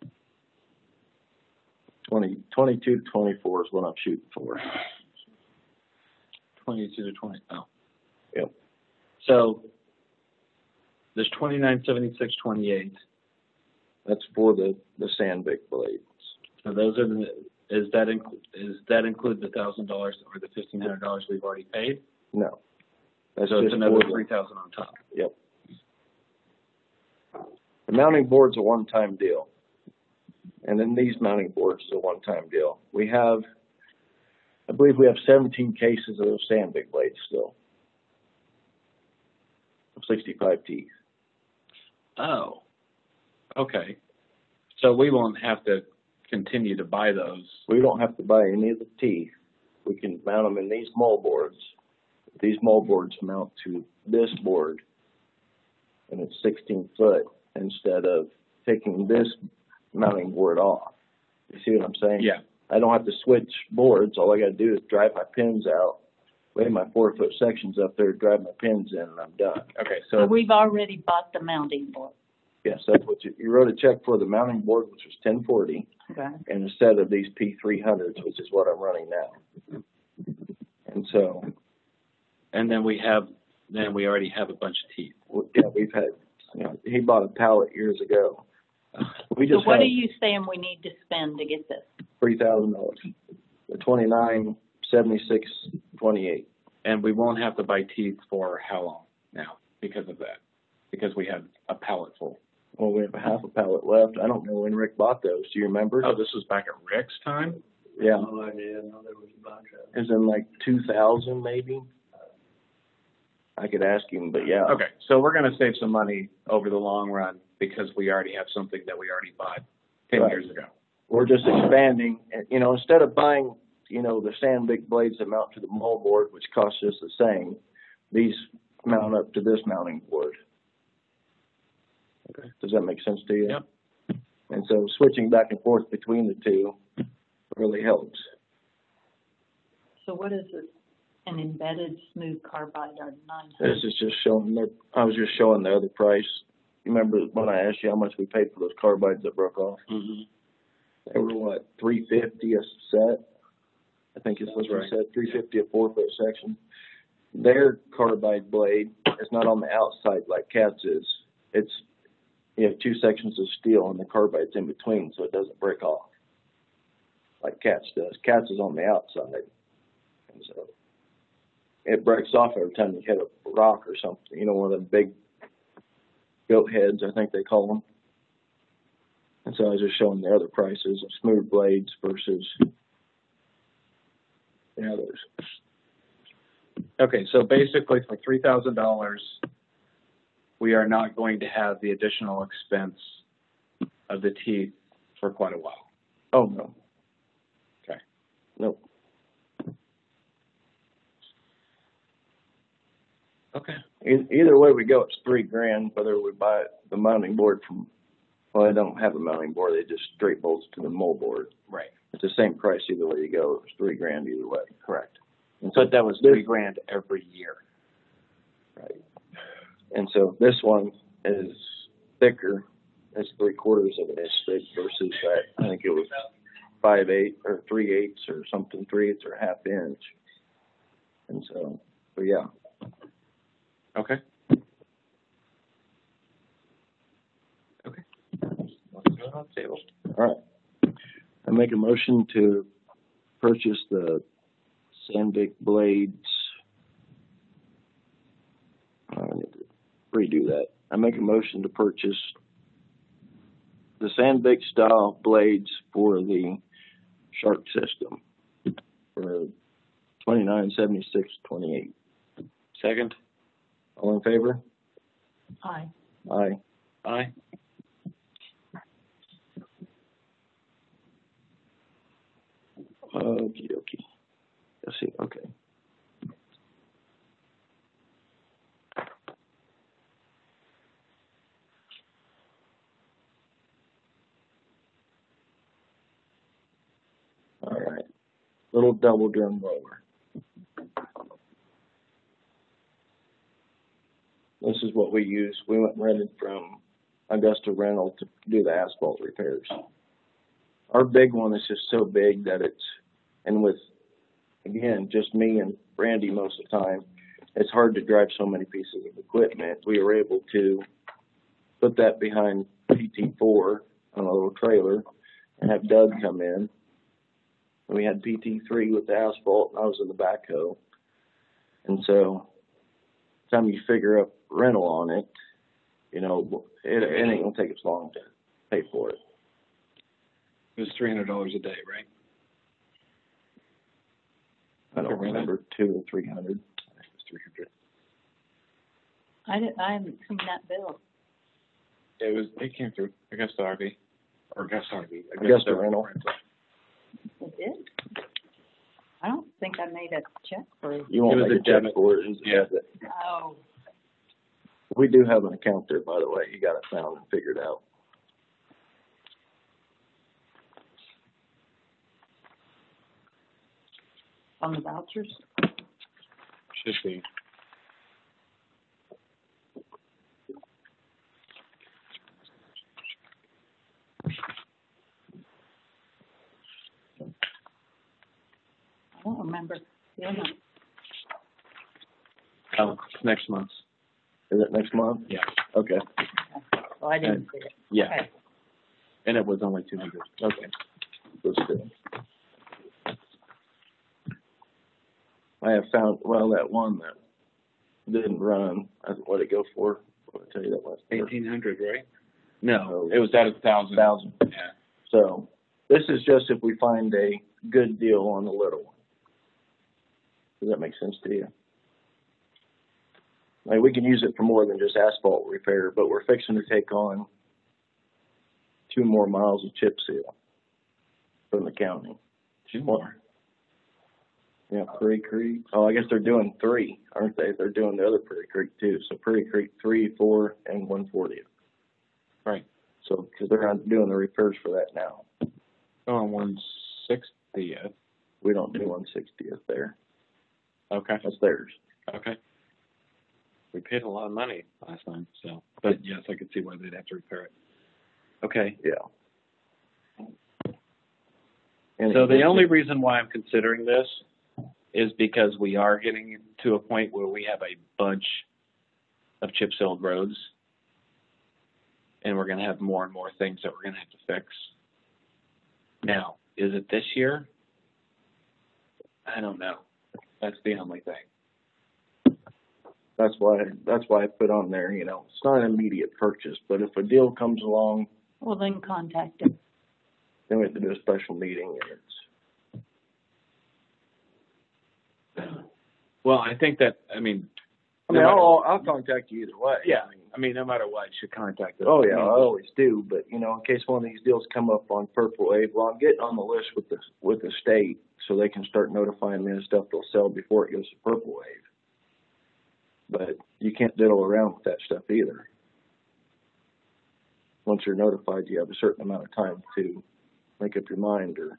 Twenty, twenty-two to twenty-four is what I'm shooting for. Twenty-two to twenty, oh. Yep. So, there's twenty-nine, seventy-six, twenty-eight. That's for the, the Sandvik blades. So those are the, is that include, is that include the thousand dollars or the fifteen hundred dollars we've already paid? No. That's So it's just another for the- three thousand on top. Yep. The mounting board's a one-time deal. And then these mounting boards is a one-time deal. We have, I believe we have seventeen cases of those Sandvik blades still. sixty-five teeth. Oh, okay. So we won't have to continue to buy those. We don't have to buy any of the teeth. We can mount them in these mold boards. These mold boards mount to this board, and it's sixteen foot instead of taking this mounting board off. You see what I'm saying? Yeah. I don't have to switch boards. All I got to do is drive my pins out, lay my four foot sections up there, drive my pins in, and I'm done. Okay, So so we've already bought the mounting board. Yes, that's what you, you wrote a check for the mounting board, which was ten forty, Okay. and a set of these P three hundreds, which is what I'm running now. And so, and then we have, then we already have a bunch of teeth. w- yeah, we've had, you know, he bought a pallet years ago. We So just what had are you saying we need to spend to get this? three thousand dollars. The twenty-nine, seventy-six, twenty-eight. And we won't have to buy teeth for how long now because of that? Because we have a pallet full. Well, we have a half a pallet left. I don't know when Rick bought those. Do you remember? Oh, this was back at Rick's time? Yeah. No idea, no, there was a bunch of. It was in like two thousand maybe. I could ask him, but yeah. Okay, so we're gonna save some money over the long run because we already have something that we already bought ten Right. years ago. We're just expanding, and, you know, instead of buying, you know, the Sandvik blades that mount to the mold board, which costs us the same, these mount up to this mounting board. Okay. Does that make sense to you? Yep. And so switching back and forth between the two really helps. So what is this? An embedded smooth carbide or nine This hundred? is just showing, the, I was just showing the other price. You remember when I asked you how much we paid for those carbides that broke off? Mm-hmm. They were what, three fifty a set? I think it's what That's you right. said, three fifty a four foot section. Their carbide blade is not on the outside like Cat's is. It's, you have two sections of steel and the carbide's in between so it doesn't break off. Like Cat's does. Cat's is on the outside. And so it breaks off every time you hit a rock or something. You know, one of them big goat heads, I think they call them. And so I was just showing the other prices of smooth blades versus the others. Okay, so basically for three thousand dollars, we are not going to have the additional expense of the teeth for quite a while. Oh, no. Okay. Nope. Okay. E- either way we go, it's three grand, whether we buy the mounting board from, well, they don't have a mounting board, they just straight bolts to the mold board. Right. It's the same price either way you go, it's three grand either way. Correct. And so But that was this- three grand every year. Right. And so this one is thicker, it's three quarters of an inch thick versus that, I think it was five eight or three eighths or something, three eighths or a half inch. And so, but yeah, Okay. Okay. Let's go on the table. all right. I make a motion to purchase the Sandvik blades. I need to redo that. I make a motion to purchase the Sandvik style blades for the Shark system for twenty-nine seventy-six twenty-eight. Second. All in favor? Aye. Aye. Aye. Okie dokie. Let's see, okay. All right, little double drum roller. This is what we use. We went and rented from Augusta Rental to do the asphalt repairs. Our big one is just so big that it's, and with, again, just me and Randy most of the time, it's hard to drive so many pieces of equipment. We were able to put that behind P T four on a little trailer and have Doug come in. And we had P T three with the asphalt, and I was in the backhoe. And so, time you figure up rental on it, you know, it, it ain't gonna take us long to pay for it. It was three hundred dollars a day, right? I don't Okay, remember, two or three hundred. I think it was three hundred. I didn't, I haven't seen that bill. It was, it came through Augusta R V, or Augusta R V. Augusta Rental. It did? I don't think I made a check for it. You won't It was make a a check debit. for it. It's a Yeah. debit. Oh, We do have an account there, by the way. You got it found and figured out. on the vouchers? Should be. I don't remember. Yeah. Oh, next month. Is it next month? Yeah. Okay. Oh, I didn't see it. Yeah. Okay. And it was only two hundred. Okay. Let's do it. I have found, well, that one that didn't run, I- what'd it go for? What did I tell you that was? Eighteen hundred, right? No, it was at a thousand. Thousand. Yeah. So, this is just if we find a good deal on the little one. Does that make sense to you? Like, we can use it for more than just asphalt repair, but we're fixing to take on two more miles of chip seal from the county. Two more. Yeah, Prairie Creek. Oh, I guess they're doing three, aren't they? They're doing the other Prairie Creek too. So Prairie Creek three, four, and one fortieth. Right. So, because they're not doing the repairs for that now. Oh, on one sixtieth. We don't do one sixtieth there. Okay. That's theirs. Okay. We paid a lot of money last time, so, but yes, I could see why they'd have to repair it. Okay. Yeah. And So the it- only reason why I'm considering this is because we are getting to a point where we have a bunch of chip sealed roads, and we're going to have more and more things that we're going to have to fix. Now, is it this year? I don't know. That's the only thing. That's why, that's why I put on there, you know, it's not an immediate purchase, but if a deal comes along, Well, then contact him. then we have to do a special meeting and it's, Well, I think that, I mean, I mean, no matter- I'll, I'll contact you either way. yeah, I mean, I mean, no matter what, you should contact us. oh yeah, I I mean, always do, but you know, in case one of these deals come up on Purple Wave, well, I'm getting on the list with the, with the state so they can start notifying me of stuff they'll sell before it goes to Purple Wave. But you can't diddle around with that stuff either. Once you're notified, you have a certain amount of time to make up your mind or.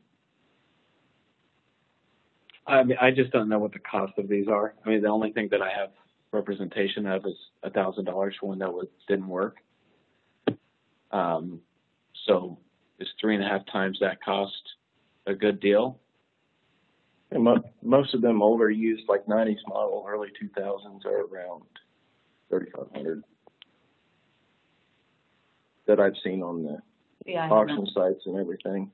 I mean, I just don't know what the cost of these are. I mean, the only thing that I have representation of is a thousand dollars for one that was, didn't work. Um, so is three and a half times that cost a good deal? And mo- most of them older used, like nineties model, early two thousands, are around thirty-five hundred that I've seen on the Yeah, I auction haven't. sites and everything.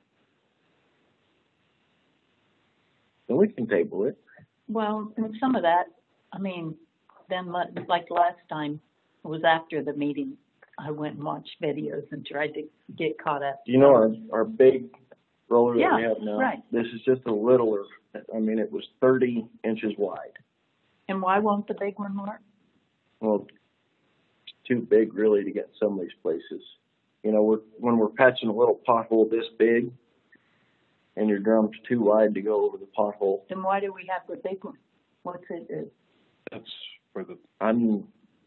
Then we can table it. Well, and some of that, I mean, then let- like last time, it was after the meeting, I went and watched videos and tried to get caught up. You know, our, our big roller that we Yeah, have now, right. this is just a littler, I mean, it was thirty inches wide. And why won't the big one work? Well, it's too big really to get in some of these places. You know, we're, when we're patching a little pothole this big and your drum's too wide to go over the pothole, Then why do we have the big one? What's it do? That's for the, I'm,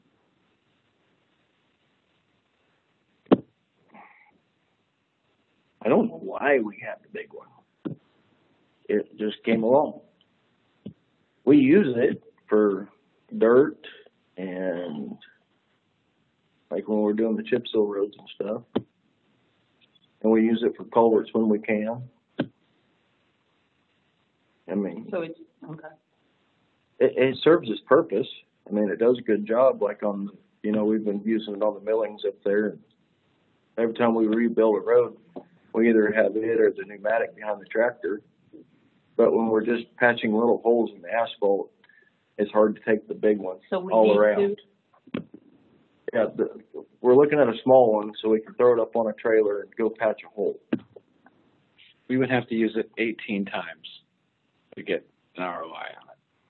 I don't know why we have the big one. It just came along. We use it for dirt and like when we're doing the chip seal roads and stuff. And we use it for culverts when we can. I mean, So it's, okay. it, it serves its purpose. I mean, it does a good job. Like on, you know, we've been using it on the millings up there. Every time we rebuild a road, we either have it or the pneumatic behind the tractor. But when we're just patching little holes in the asphalt, it's hard to take the big ones So we all need around. Yeah, the, we're looking at a small one so we can throw it up on a trailer and go patch a hole. we would have to use it eighteen times to get an R O I on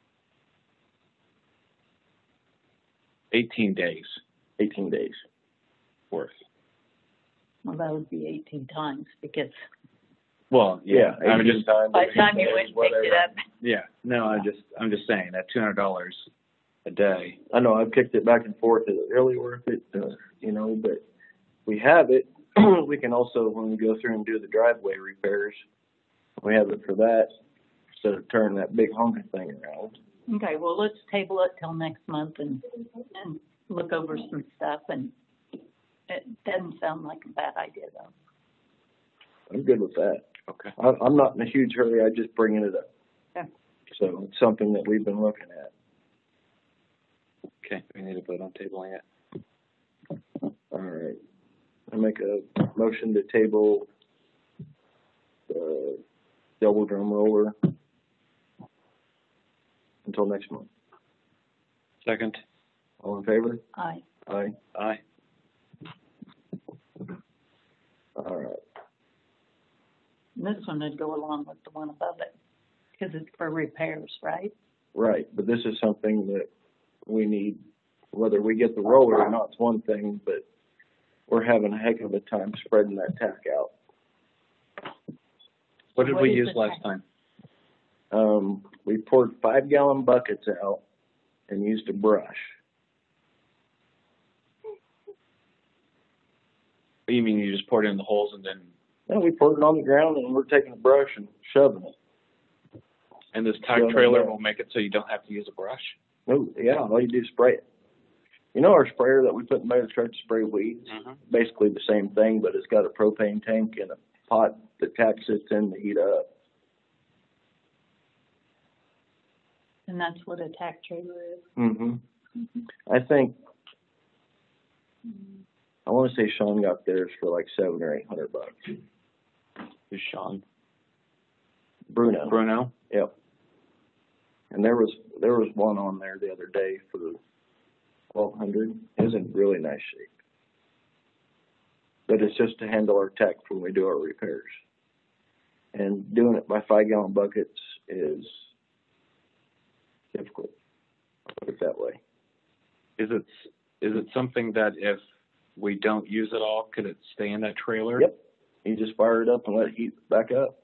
it. eighteen days eighteen days. worth. Well, that would be eighteen times because Well, yeah, Yeah, I'm eighteen just, times. by the time you eighteen went days, and picked it whatever. up, yeah, no, I'm just, I'm just saying that two hundred dollars a day. I know I've kicked it back and forth. Is it really worth it? Uh, you know, but we have it. We can also, when we go through and do the driveway repairs, we have it for that instead of turning that big honking thing around. okay, well, let's table it till next month and, and look over some stuff and it doesn't sound like a bad idea though. I'm good with that. Okay. I, I'm not in a huge hurry. I just bringing it up. Yeah. So it's something that we've been looking at. Okay, we need to vote on tabling it. All right. I make a motion to table the double drum roller until next month. Second. All in favor? Aye. Aye. Aye. All right. And this one would go along with the one above it because it's for repairs, right? Right, but this is something that we need, whether we get the roller or not, it's one thing, but we're having a heck of a time spreading that tack out. What did What we is use the last tank? time? Um, we poured five gallon buckets out and used a brush. You mean you just poured it in the holes and then, And we poured it on the ground and we're taking a brush and shoving it. and this tag Yeah, trailer yeah. will make it so you don't have to use a brush? No, yeah, all you do is spray it. You know our sprayer that we put in the truck to spray weeds? Mm-hmm. Basically the same thing, but it's got a propane tank and a pot that tack sits in to heat up. And that's what a tack trailer is. Mm-hmm. I think, I want to say Sean got theirs for like seven or eight hundred bucks. Who's Sean? Bruno. Bruno? Yep. And there was there was one on there the other day for twelve hundred. It was in really nice shape. But it's just to handle our tech when we do our repairs. And doing it by five gallon buckets is difficult. Put it that way. Is it, is it something that if we don't use it all, could it stay in that trailer? Yep. You just fire it up and let it heat back up.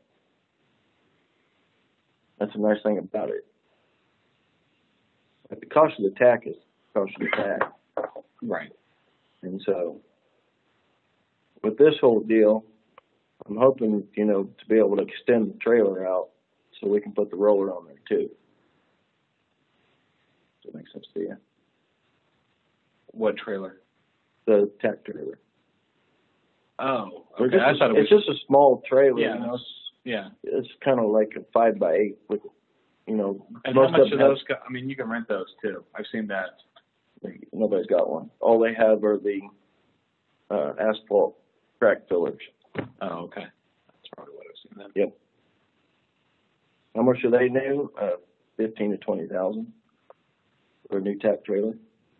That's a nice thing about it. But the cost of the tack is cost you back. Right. And so, with this whole deal, I'm hoping, you know, to be able to extend the trailer out so we can put the roller on there too. Does that make sense to you? What trailer? The tack trailer. Oh, We're okay. just I a- thought it was. it's just a small trailer. Yeah, You know, that's- yeah. it's kind of like a five by eight with, you know, And how most much of of them have- those? Go- I mean, you can rent those too. I've seen that. Nobody's got one. All they have are the uh, asphalt crack fillers. Oh, okay. That's probably what I've seen then. Yep. How much are they new? Uh, fifteen to twenty thousand for a new tack trailer.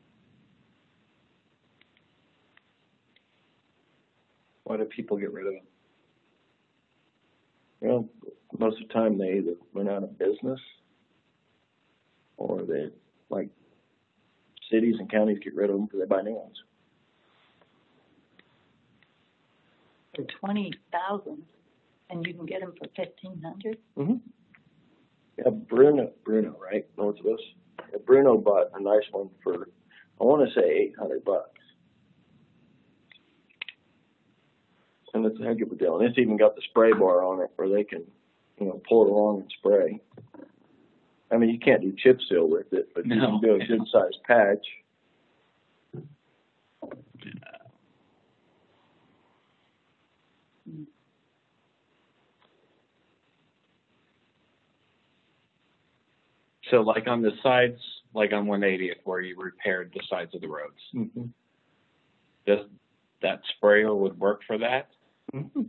Why do people get rid of them? You know, most of the time they either run out of business or they, like, cities and counties get rid of them because they buy new ones. For twenty thousand, and you can get them for fifteen hundred? Mm-hmm. Yeah, Bruno, Bruno, right, north of us. Yeah, Bruno bought a nice one for, I want to say eight hundred bucks. And it's a heck of a deal. And it's even got the spray bar on it where they can, you know, pull it along and spray. I mean, you can't do chip seal with it, but you No. can do a good sized patch. So, like on the sides, like on one eightieth, where you repaired the sides of the roads, Mm-hmm. does that sprayer would work for that? Mm-hmm.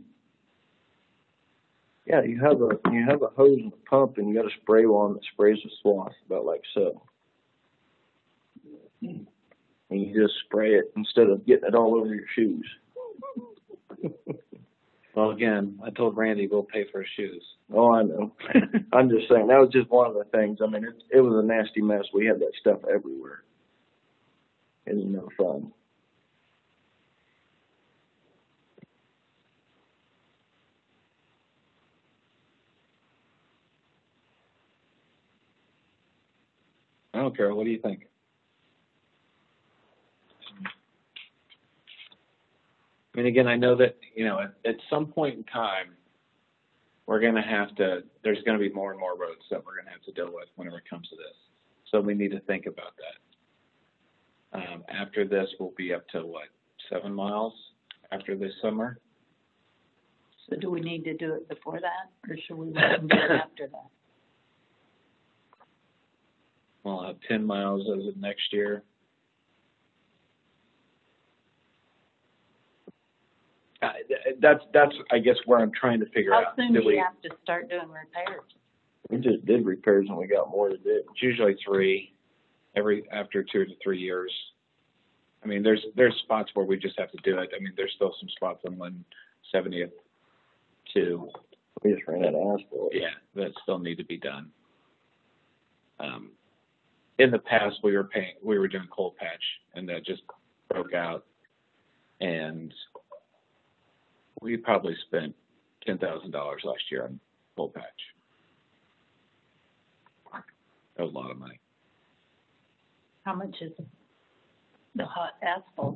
Yeah, you have a you have a hose and a pump, and you got a spray one that sprays the swath about like so. And you just spray it instead of getting it all over your shoes. Well, again, I told Randy we'll pay for his shoes. Oh, I know. I'm just saying that was just one of the things. I mean, it it was a nasty mess. We had that stuff everywhere. It was no fun. I don't care. What do you think? I mean, again, I know that, you know, at, at some point in time, we're going to have to, there's going to be more and more roads that we're going to have to deal with whenever it comes to this. So we need to think about that. Um, after this, we'll be up to, what, seven miles after this summer? So do we need to do it before that, or should we wait and do it after that? We'll have ten miles as of next year. Uh, th- that's, that's, I guess, where I'm trying to figure How out. soon do we- you have to start doing repairs? We just did repairs and we got more to do. It's usually three, every, after two to three years. I mean, there's, there's spots where we just have to do it. I mean, there's still some spots on one seventieth too. We just ran out of asphalt. Yeah, that still need to be done. Um, in the past, we were paying, we were doing cold patch, and that just broke out, and we probably spent ten thousand dollars last year on cold patch. That was a lot of money. How much is the hot asphalt?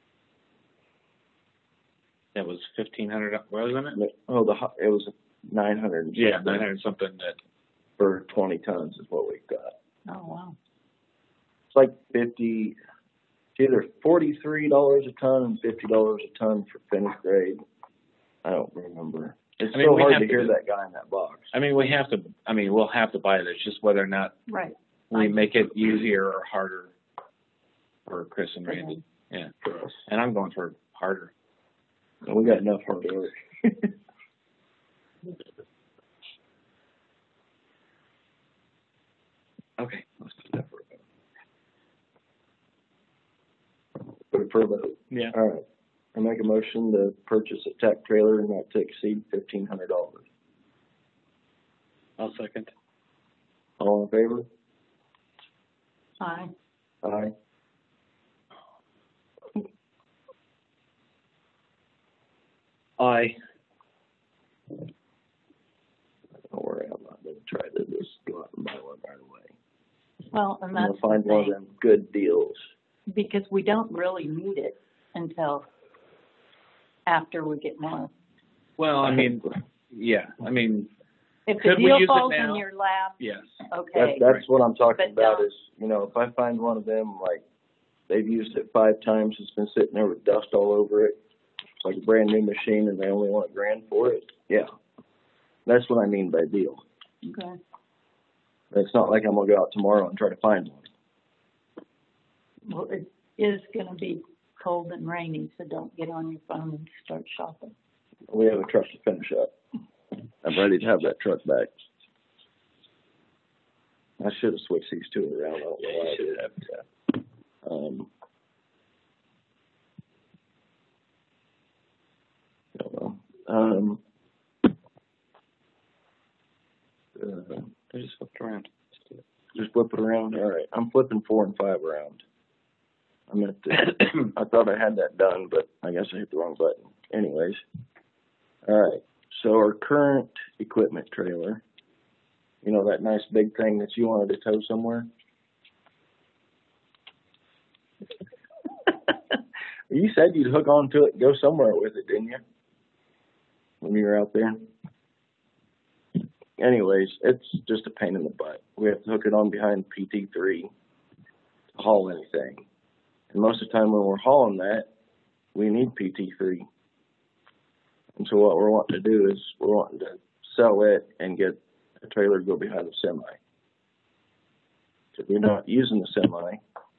That was fifteen hundred, wasn't it? Oh, the hu- it was nine hundred. Yeah, nine hundred something. That for twenty tons is what we've got. Oh, wow. It's like fifty. It's either forty-three dollars a ton and fifty dollars a ton for finished grade. I don't remember. It's I mean, so we hard have to to hear do- that guy in that box. I mean, we have to. I mean, we'll have to buy it. It's just whether or not Right. we I- make it easier or harder for Chris and Randy. Yeah, For us. and I'm going for harder. And we got enough hard work. Okay, let's do that for a minute. Put it for a vote. Yeah. All right. I make a motion to purchase a tack trailer not to exceed fifteen hundred dollars. I'll second. All in favor? Aye. Aye. Aye. Don't worry, I'm not gonna try to just go out and buy one right away. Well, and I'm that's gonna find the one of thing, them good deals. because we don't really need it until after we get more. Well, I mean, yeah, I mean, If the Could we deal use it falls now? in your lap, yes. okay. That, that's right. what I'm talking But about don't- is, you know, if I find one of them, like, they've used it five times, it's been sitting there with dust all over it, it's like a brand new machine and they only want a grand for it, yeah. That's what I mean by deal. Okay. It's not like I'm gonna go out tomorrow and try to find one. Well, it is gonna be cold and rainy, so don't get on your phone and start shopping. We have a truck to finish up. I'm ready to have that truck back. I should have switched these two around, I don't know why I did. Um, I don't know. Um, uh, I just flipped around. just flip it around, all right, I'm flipping four and five around. I'm at the, I thought I had that done, but I guess I hit the wrong button. Anyways, all right, so our current equipment trailer, you know, that nice big thing that you wanted to tow somewhere? You said you'd hook onto it and go somewhere with it, didn't you? When you were out there? Anyways, it's just a pain in the butt. We have to hook it on behind P T three to haul anything. And most of the time when we're hauling that, we need P T three. And so what we're wanting to do is we're wanting to sell it and get a trailer to go behind the semi. So we're not using the semi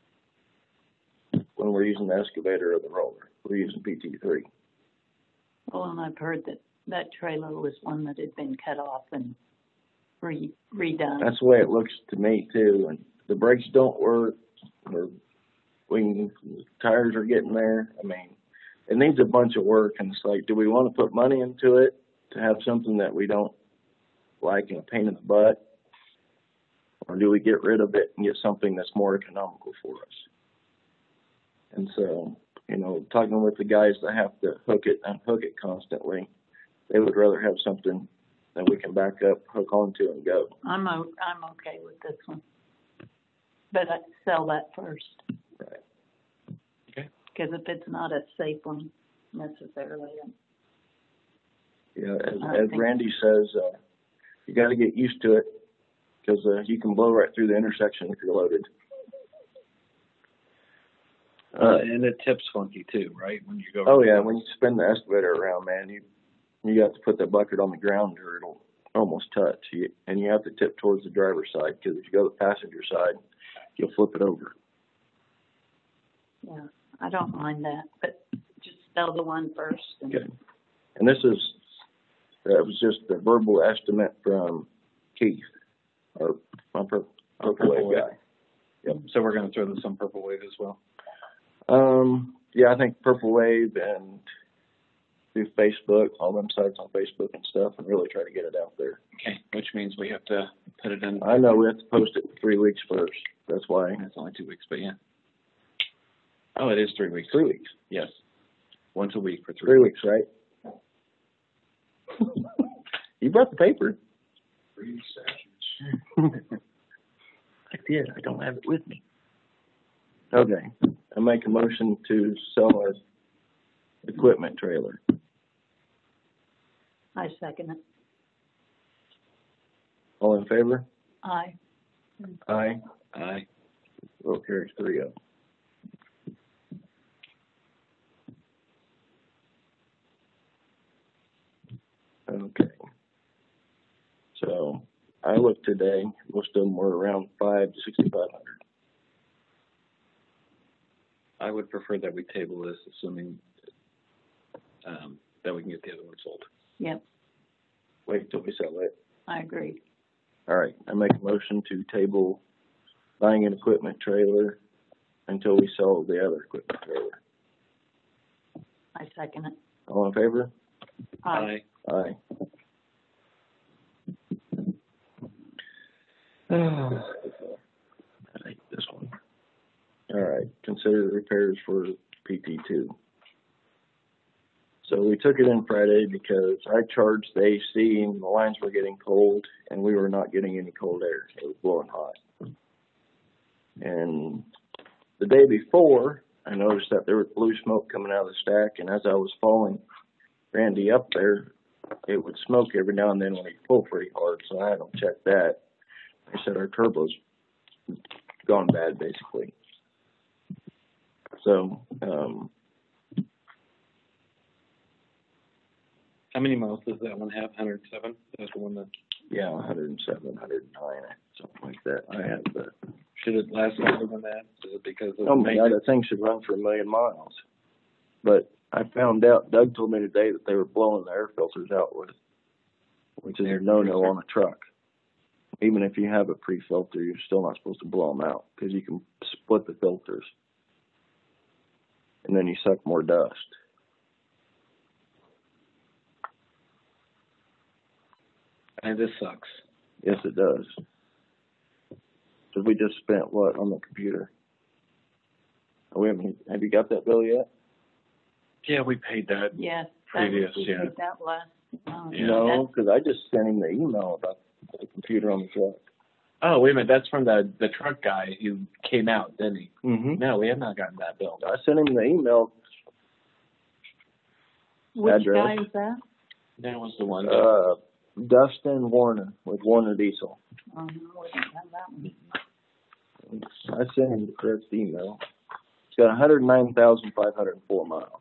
when we're using the excavator or the roller. We're using P T three. Well, and I've heard that that trailer was one that had been cut off and re- redone. That's the way it looks to me too. And the brakes don't work, or we can, the tires are getting there. I mean, it needs a bunch of work, and it's like, do we want to put money into it to have something that we don't like and a pain in the butt, or do we get rid of it and get something that's more economical for us? And so, you know, talking with the guys that have to hook it and hook it constantly, they would rather have something that we can back up, hook onto, and go. I'm o- I'm okay with this one, but I'd sell that first. Right. Okay. Because if it's not a safe one necessarily, then Yeah, as, I as think- Randy says, uh, you got to get used to it, because uh, you can blow right through the intersection if you're loaded. Uh, and it tips funky too, right? When you go. Oh yeah, when you spin the excavator around, man, you you have to put that bucket on the ground or it'll almost touch. You, and you have to tip towards the driver's side, because if you go to the passenger side, you'll flip it over. yeah, I don't mind that, but just sell the one first. And Okay. And this is that was just a verbal estimate from Keith, our my pur- Our Purple Purple Wave Wave. guy. So we're gonna throw this on Purple Wave as well. Um, yeah, I think Purple Wave and do Facebook, all them sites on Facebook and stuff, and really try to get it out there. Okay, which means we have to put it in. I know we have to post it for three weeks first. That's why. It's only two weeks, but yeah. Oh, it is three weeks. Three weeks. Yes. Once a week for three. Three weeks, right? You brought the paper. I did. I don't have it with me. Okay. I make a motion to sell our equipment trailer. I second it. All in favor? Aye. Aye. Aye. Vote carries three oh. Okay. So I looked today, most of them were around five to sixty-five hundred. I would prefer that we table this, assuming um, that we can get the other one sold. Yep, Wait till we sell it. I agree. All right, I make a motion to table buying an equipment trailer until we sell the other equipment trailer. I second it. All in favor? Aye. Aye. I hate this one. All right, consider the repairs for P T two. So we took it in Friday because I charged the A C and the lines were getting cold and we were not getting any cold air. It was blowing hot. And the day before, I noticed that there was blue smoke coming out of the stack, and as I was following Randy up there, it would smoke every now and then when he pulled pretty hard, so I had him check that. They said our turbo's gone bad, basically. So, um, How many miles does that one have? Hundred and seven? That's the one that, yeah, one hundred and seven, one hundred and nine, something like that. I have the, should it last longer than that? Is it because of oh my God, maintenance? that thing should run for a million miles. But I found out, Doug told me today that they were blowing the air filters out with, which is a no-no on a truck. Even if you have a pre-filter, you're still not supposed to blow them out because you can split the filters. And then you suck more dust. And this sucks. Yes, it does. So we just spent what on the computer? Oh, we haven't, have you got that bill yet? Yeah, we paid that. Yes. Previous, that, yeah. That last, um, Yeah. No, because I just sent him the email about the computer on the truck. Oh, wait a minute, that's from the, the truck guy who came out, didn't he? Mm-hmm. No, we have not gotten that bill. I sent him the email. Which address. guy is that? That was the one that, Uh, Dustin Warner with Warner Diesel. Um, we don't have that one. I sent him the correct email. It's got one hundred nine thousand five hundred four miles.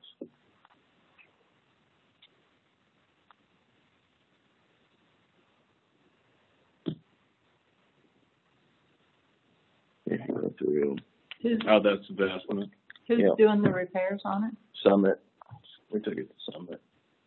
If you go through Who's, oh, that's the estimate. who's yeah. doing the repairs on it? Summit, we took it to Summit.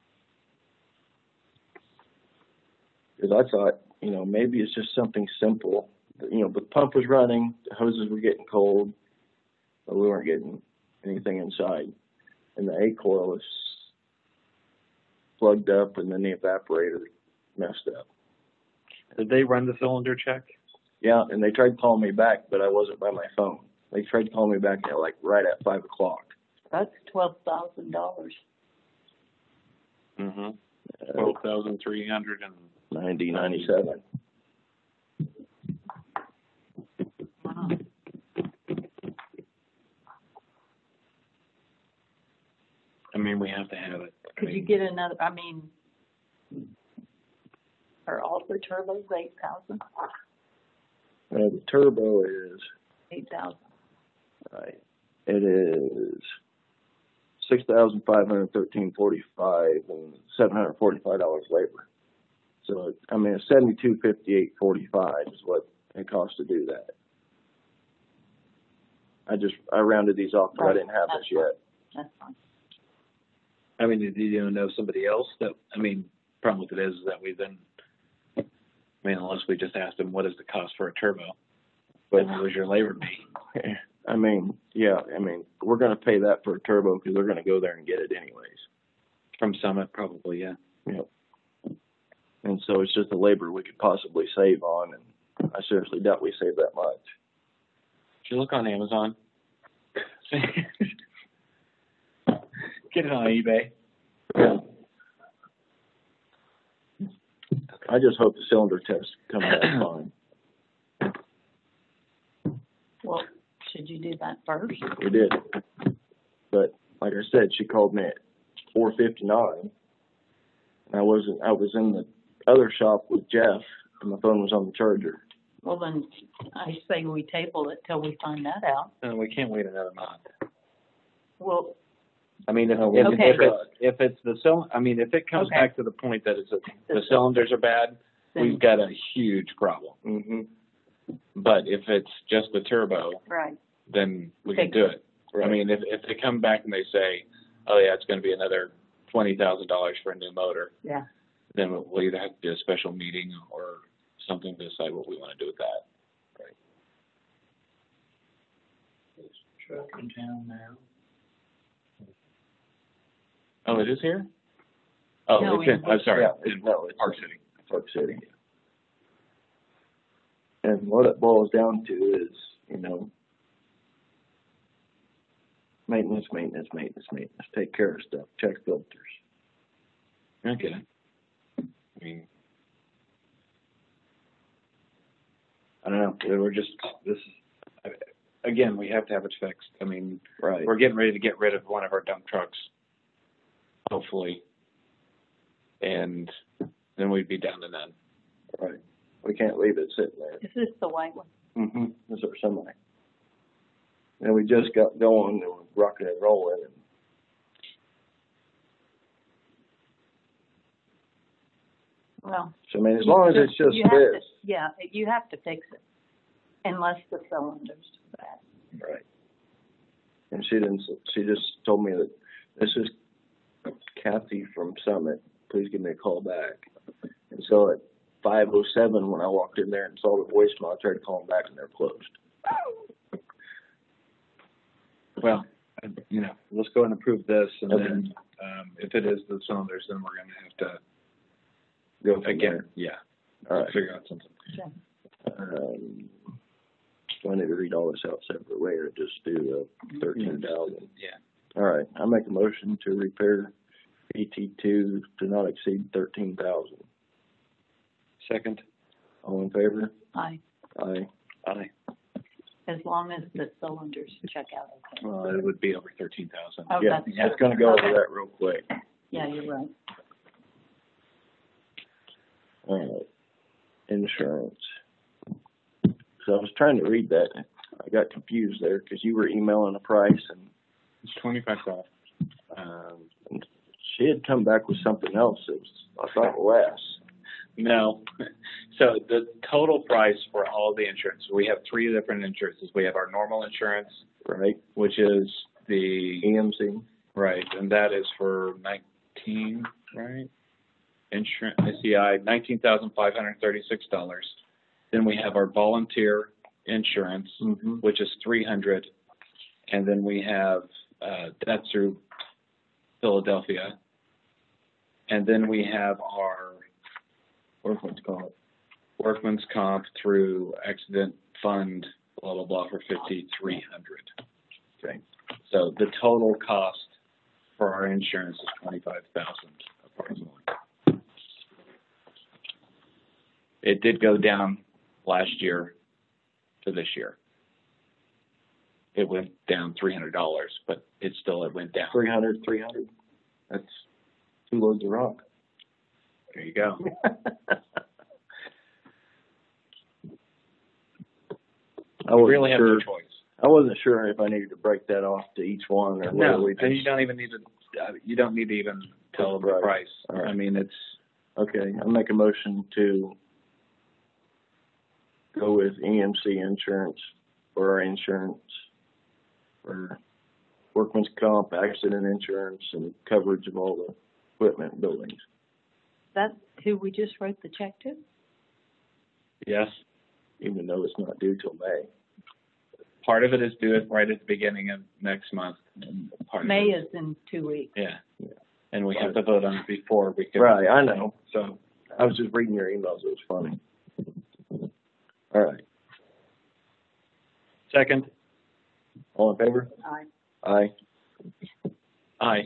Because I thought, you know, maybe it's just something simple. You know, the pump was running, the hoses were getting cold, but we weren't getting anything inside. And the A coil was plugged up, and then the evaporator messed up. Did they run the cylinder check? Yeah, and they tried calling me back, but I wasn't by my phone. They tried calling me back at like right at five o'clock. That's twelve thousand dollars. Mm-hmm. Uh, Twelve thousand three hundred and ninety, ninety-seven. Wow. I mean, we have to have it. I Could mean, you get another, I mean, are all the turbos eight thousand? Uh, the turbo is, Eight thousand. right, it is six thousand five hundred thirteen forty-five and seven hundred forty-five dollars labor. So, I mean, it's seventy-two fifty-eight forty-five is what it costs to do that. I just, I rounded these off, but I didn't have this yet. That's fine. I mean, do you know somebody else that, I mean, problem with it is that we then, I mean, unless we just asked them, what is the cost for a turbo? But, What was your labor be? I mean, yeah, I mean, we're gonna pay that for a turbo because they're gonna go there and get it anyways. From Summit, probably, yeah. Yep. And so it's just the labor we could possibly save on, and I seriously doubt we save that much. Did you look on Amazon? Get it on eBay. I just hope the cylinder test comes back fine. Well, should you do that first? We did. But like I said, she called me at four fifty-nine. And I wasn't, I was in the other shop with Jeff, and my phone was on the charger. Well, then, I say we table it till we find that out. No, we can't wait another month. Well, I mean, if, No, if, okay. if it's, if it's the cylinder, I mean, if it comes Okay. back to the point that it's a, the cylinders are bad, then, we've got a huge problem. Mm-hmm. But if it's just the turbo, right, then we Okay. can do it. I mean, if, if they come back and they say, oh yeah, it's gonna be another twenty thousand dollars for a new motor, yeah. then we'll either have to do a special meeting or something to decide what we wanna do with that. Is truck in town now? Oh, it is here? Oh, No, it's in, in- I'm sorry, Yeah, in no, it's Park City. Park City. And what it boils down to is, you know, maintenance, maintenance, maintenance, maintenance. Take care of stuff. Check filters. I get it. I mean, I don't know, we're just, this is, again, we have to have it fixed. I mean, Right. we're getting ready to get rid of one of our dump trucks, hopefully, and then we'd be down to none. Right. We can't leave it sitting there. Is this the white one? Mm-hmm. Is there somebody? And we just got going and we're rocking and rolling. And Well. so, I mean, as long as it's just you have to- this. Yeah, you have to fix it, unless the cylinder's bad. Right. And she didn't, she just told me that this is Kathy from Summit. Please give me a call back. And so at five oh seven, when I walked in there and saw the voicemail, I tried to call them back and they're closed. Well, you know, let's go and approve this, and Okay. then um, if it is the cylinders, then we're going to have to Go from again, there. yeah, All right. figure out something. Okay. Um, do I need to read all this out separately or just do uh, thirteen thousand? Yeah. All right. I make a motion to repair P T two to not exceed thirteen thousand. Second. All in favor? Aye, Aye. Aye. as long as the cylinders check out okay. Well, it would be over thirteen thousand. Oh, Yeah, that's I was true. gonna go over Okay. that real quick. Yeah, you're right. All right. Insurance. So I was trying to read that. I got confused there because you were emailing a price and, It's twenty-five dollars. um, and she had come back with something else that was, I thought, less. No. So the total price for all the insurance, we have three different insurances. We have our normal insurance, Right? which is the, E M C. right, and that is for nineteen, right? Insurance, S E I, nineteen thousand five hundred thirty-six dollars. Then we have our volunteer insurance, Mm-hmm. which is three hundred. And then we have, uh, that's through Philadelphia. And then we have our Workman's comp. workman's comp through accident fund, blah, blah, blah, for fifty-three hundred. Okay. So the total cost for our insurance is twenty-five thousand approximately. It did go down last year to this year. It went down three hundred dollars, but it still, it went down. Three hundred, three hundred. That's two loads of rock. There you go. I We wasn't really have sure. no choice. I wasn't sure if I needed to break that off to each one or whether No, we and you just. don't even need to, uh, you don't need to even tell them the Right. price. All right. I mean, it's, Okay, I'll make a motion to go with E M C insurance for our insurance for workman's comp, accident insurance, and coverage of all the equipment and buildings. That's who we just wrote the check to? yes, Even though it's not due till May. part of it is due it right at the beginning of next month. And part of May it is in two weeks. Yeah. Yeah. And we have to vote on it before we can. Right, I know. So, I was just reading your emails. It was funny. All right. second, All in favor? Aye. Aye. aye.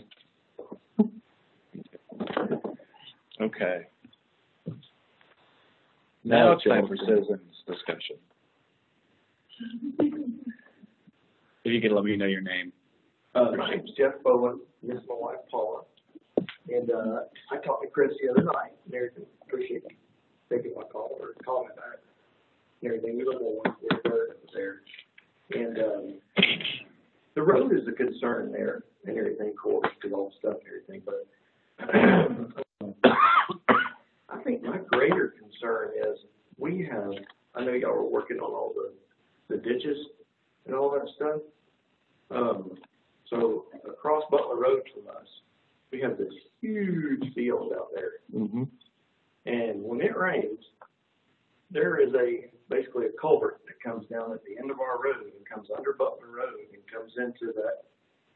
Okay. Now it's time for citizens discussion. If you could let me know your name. Uh, my name's Jeff Bowen, this is my wife Paula, and, uh, I talked to Chris the other night, and everything, appreciate you taking my call, or calling me back, and everything, we live on one forty-third up there, and, um, the road is a concern there, and everything, of course, with all the stuff and everything, but I think my greater concern is, we have, I know y'all are working on all the, the ditches and all that stuff, um, so across Butler Road from us, we have this huge field out there. Mm-hmm. And when it rains, there is a, basically a culvert that comes down at the end of our road and comes under Butler Road and comes into that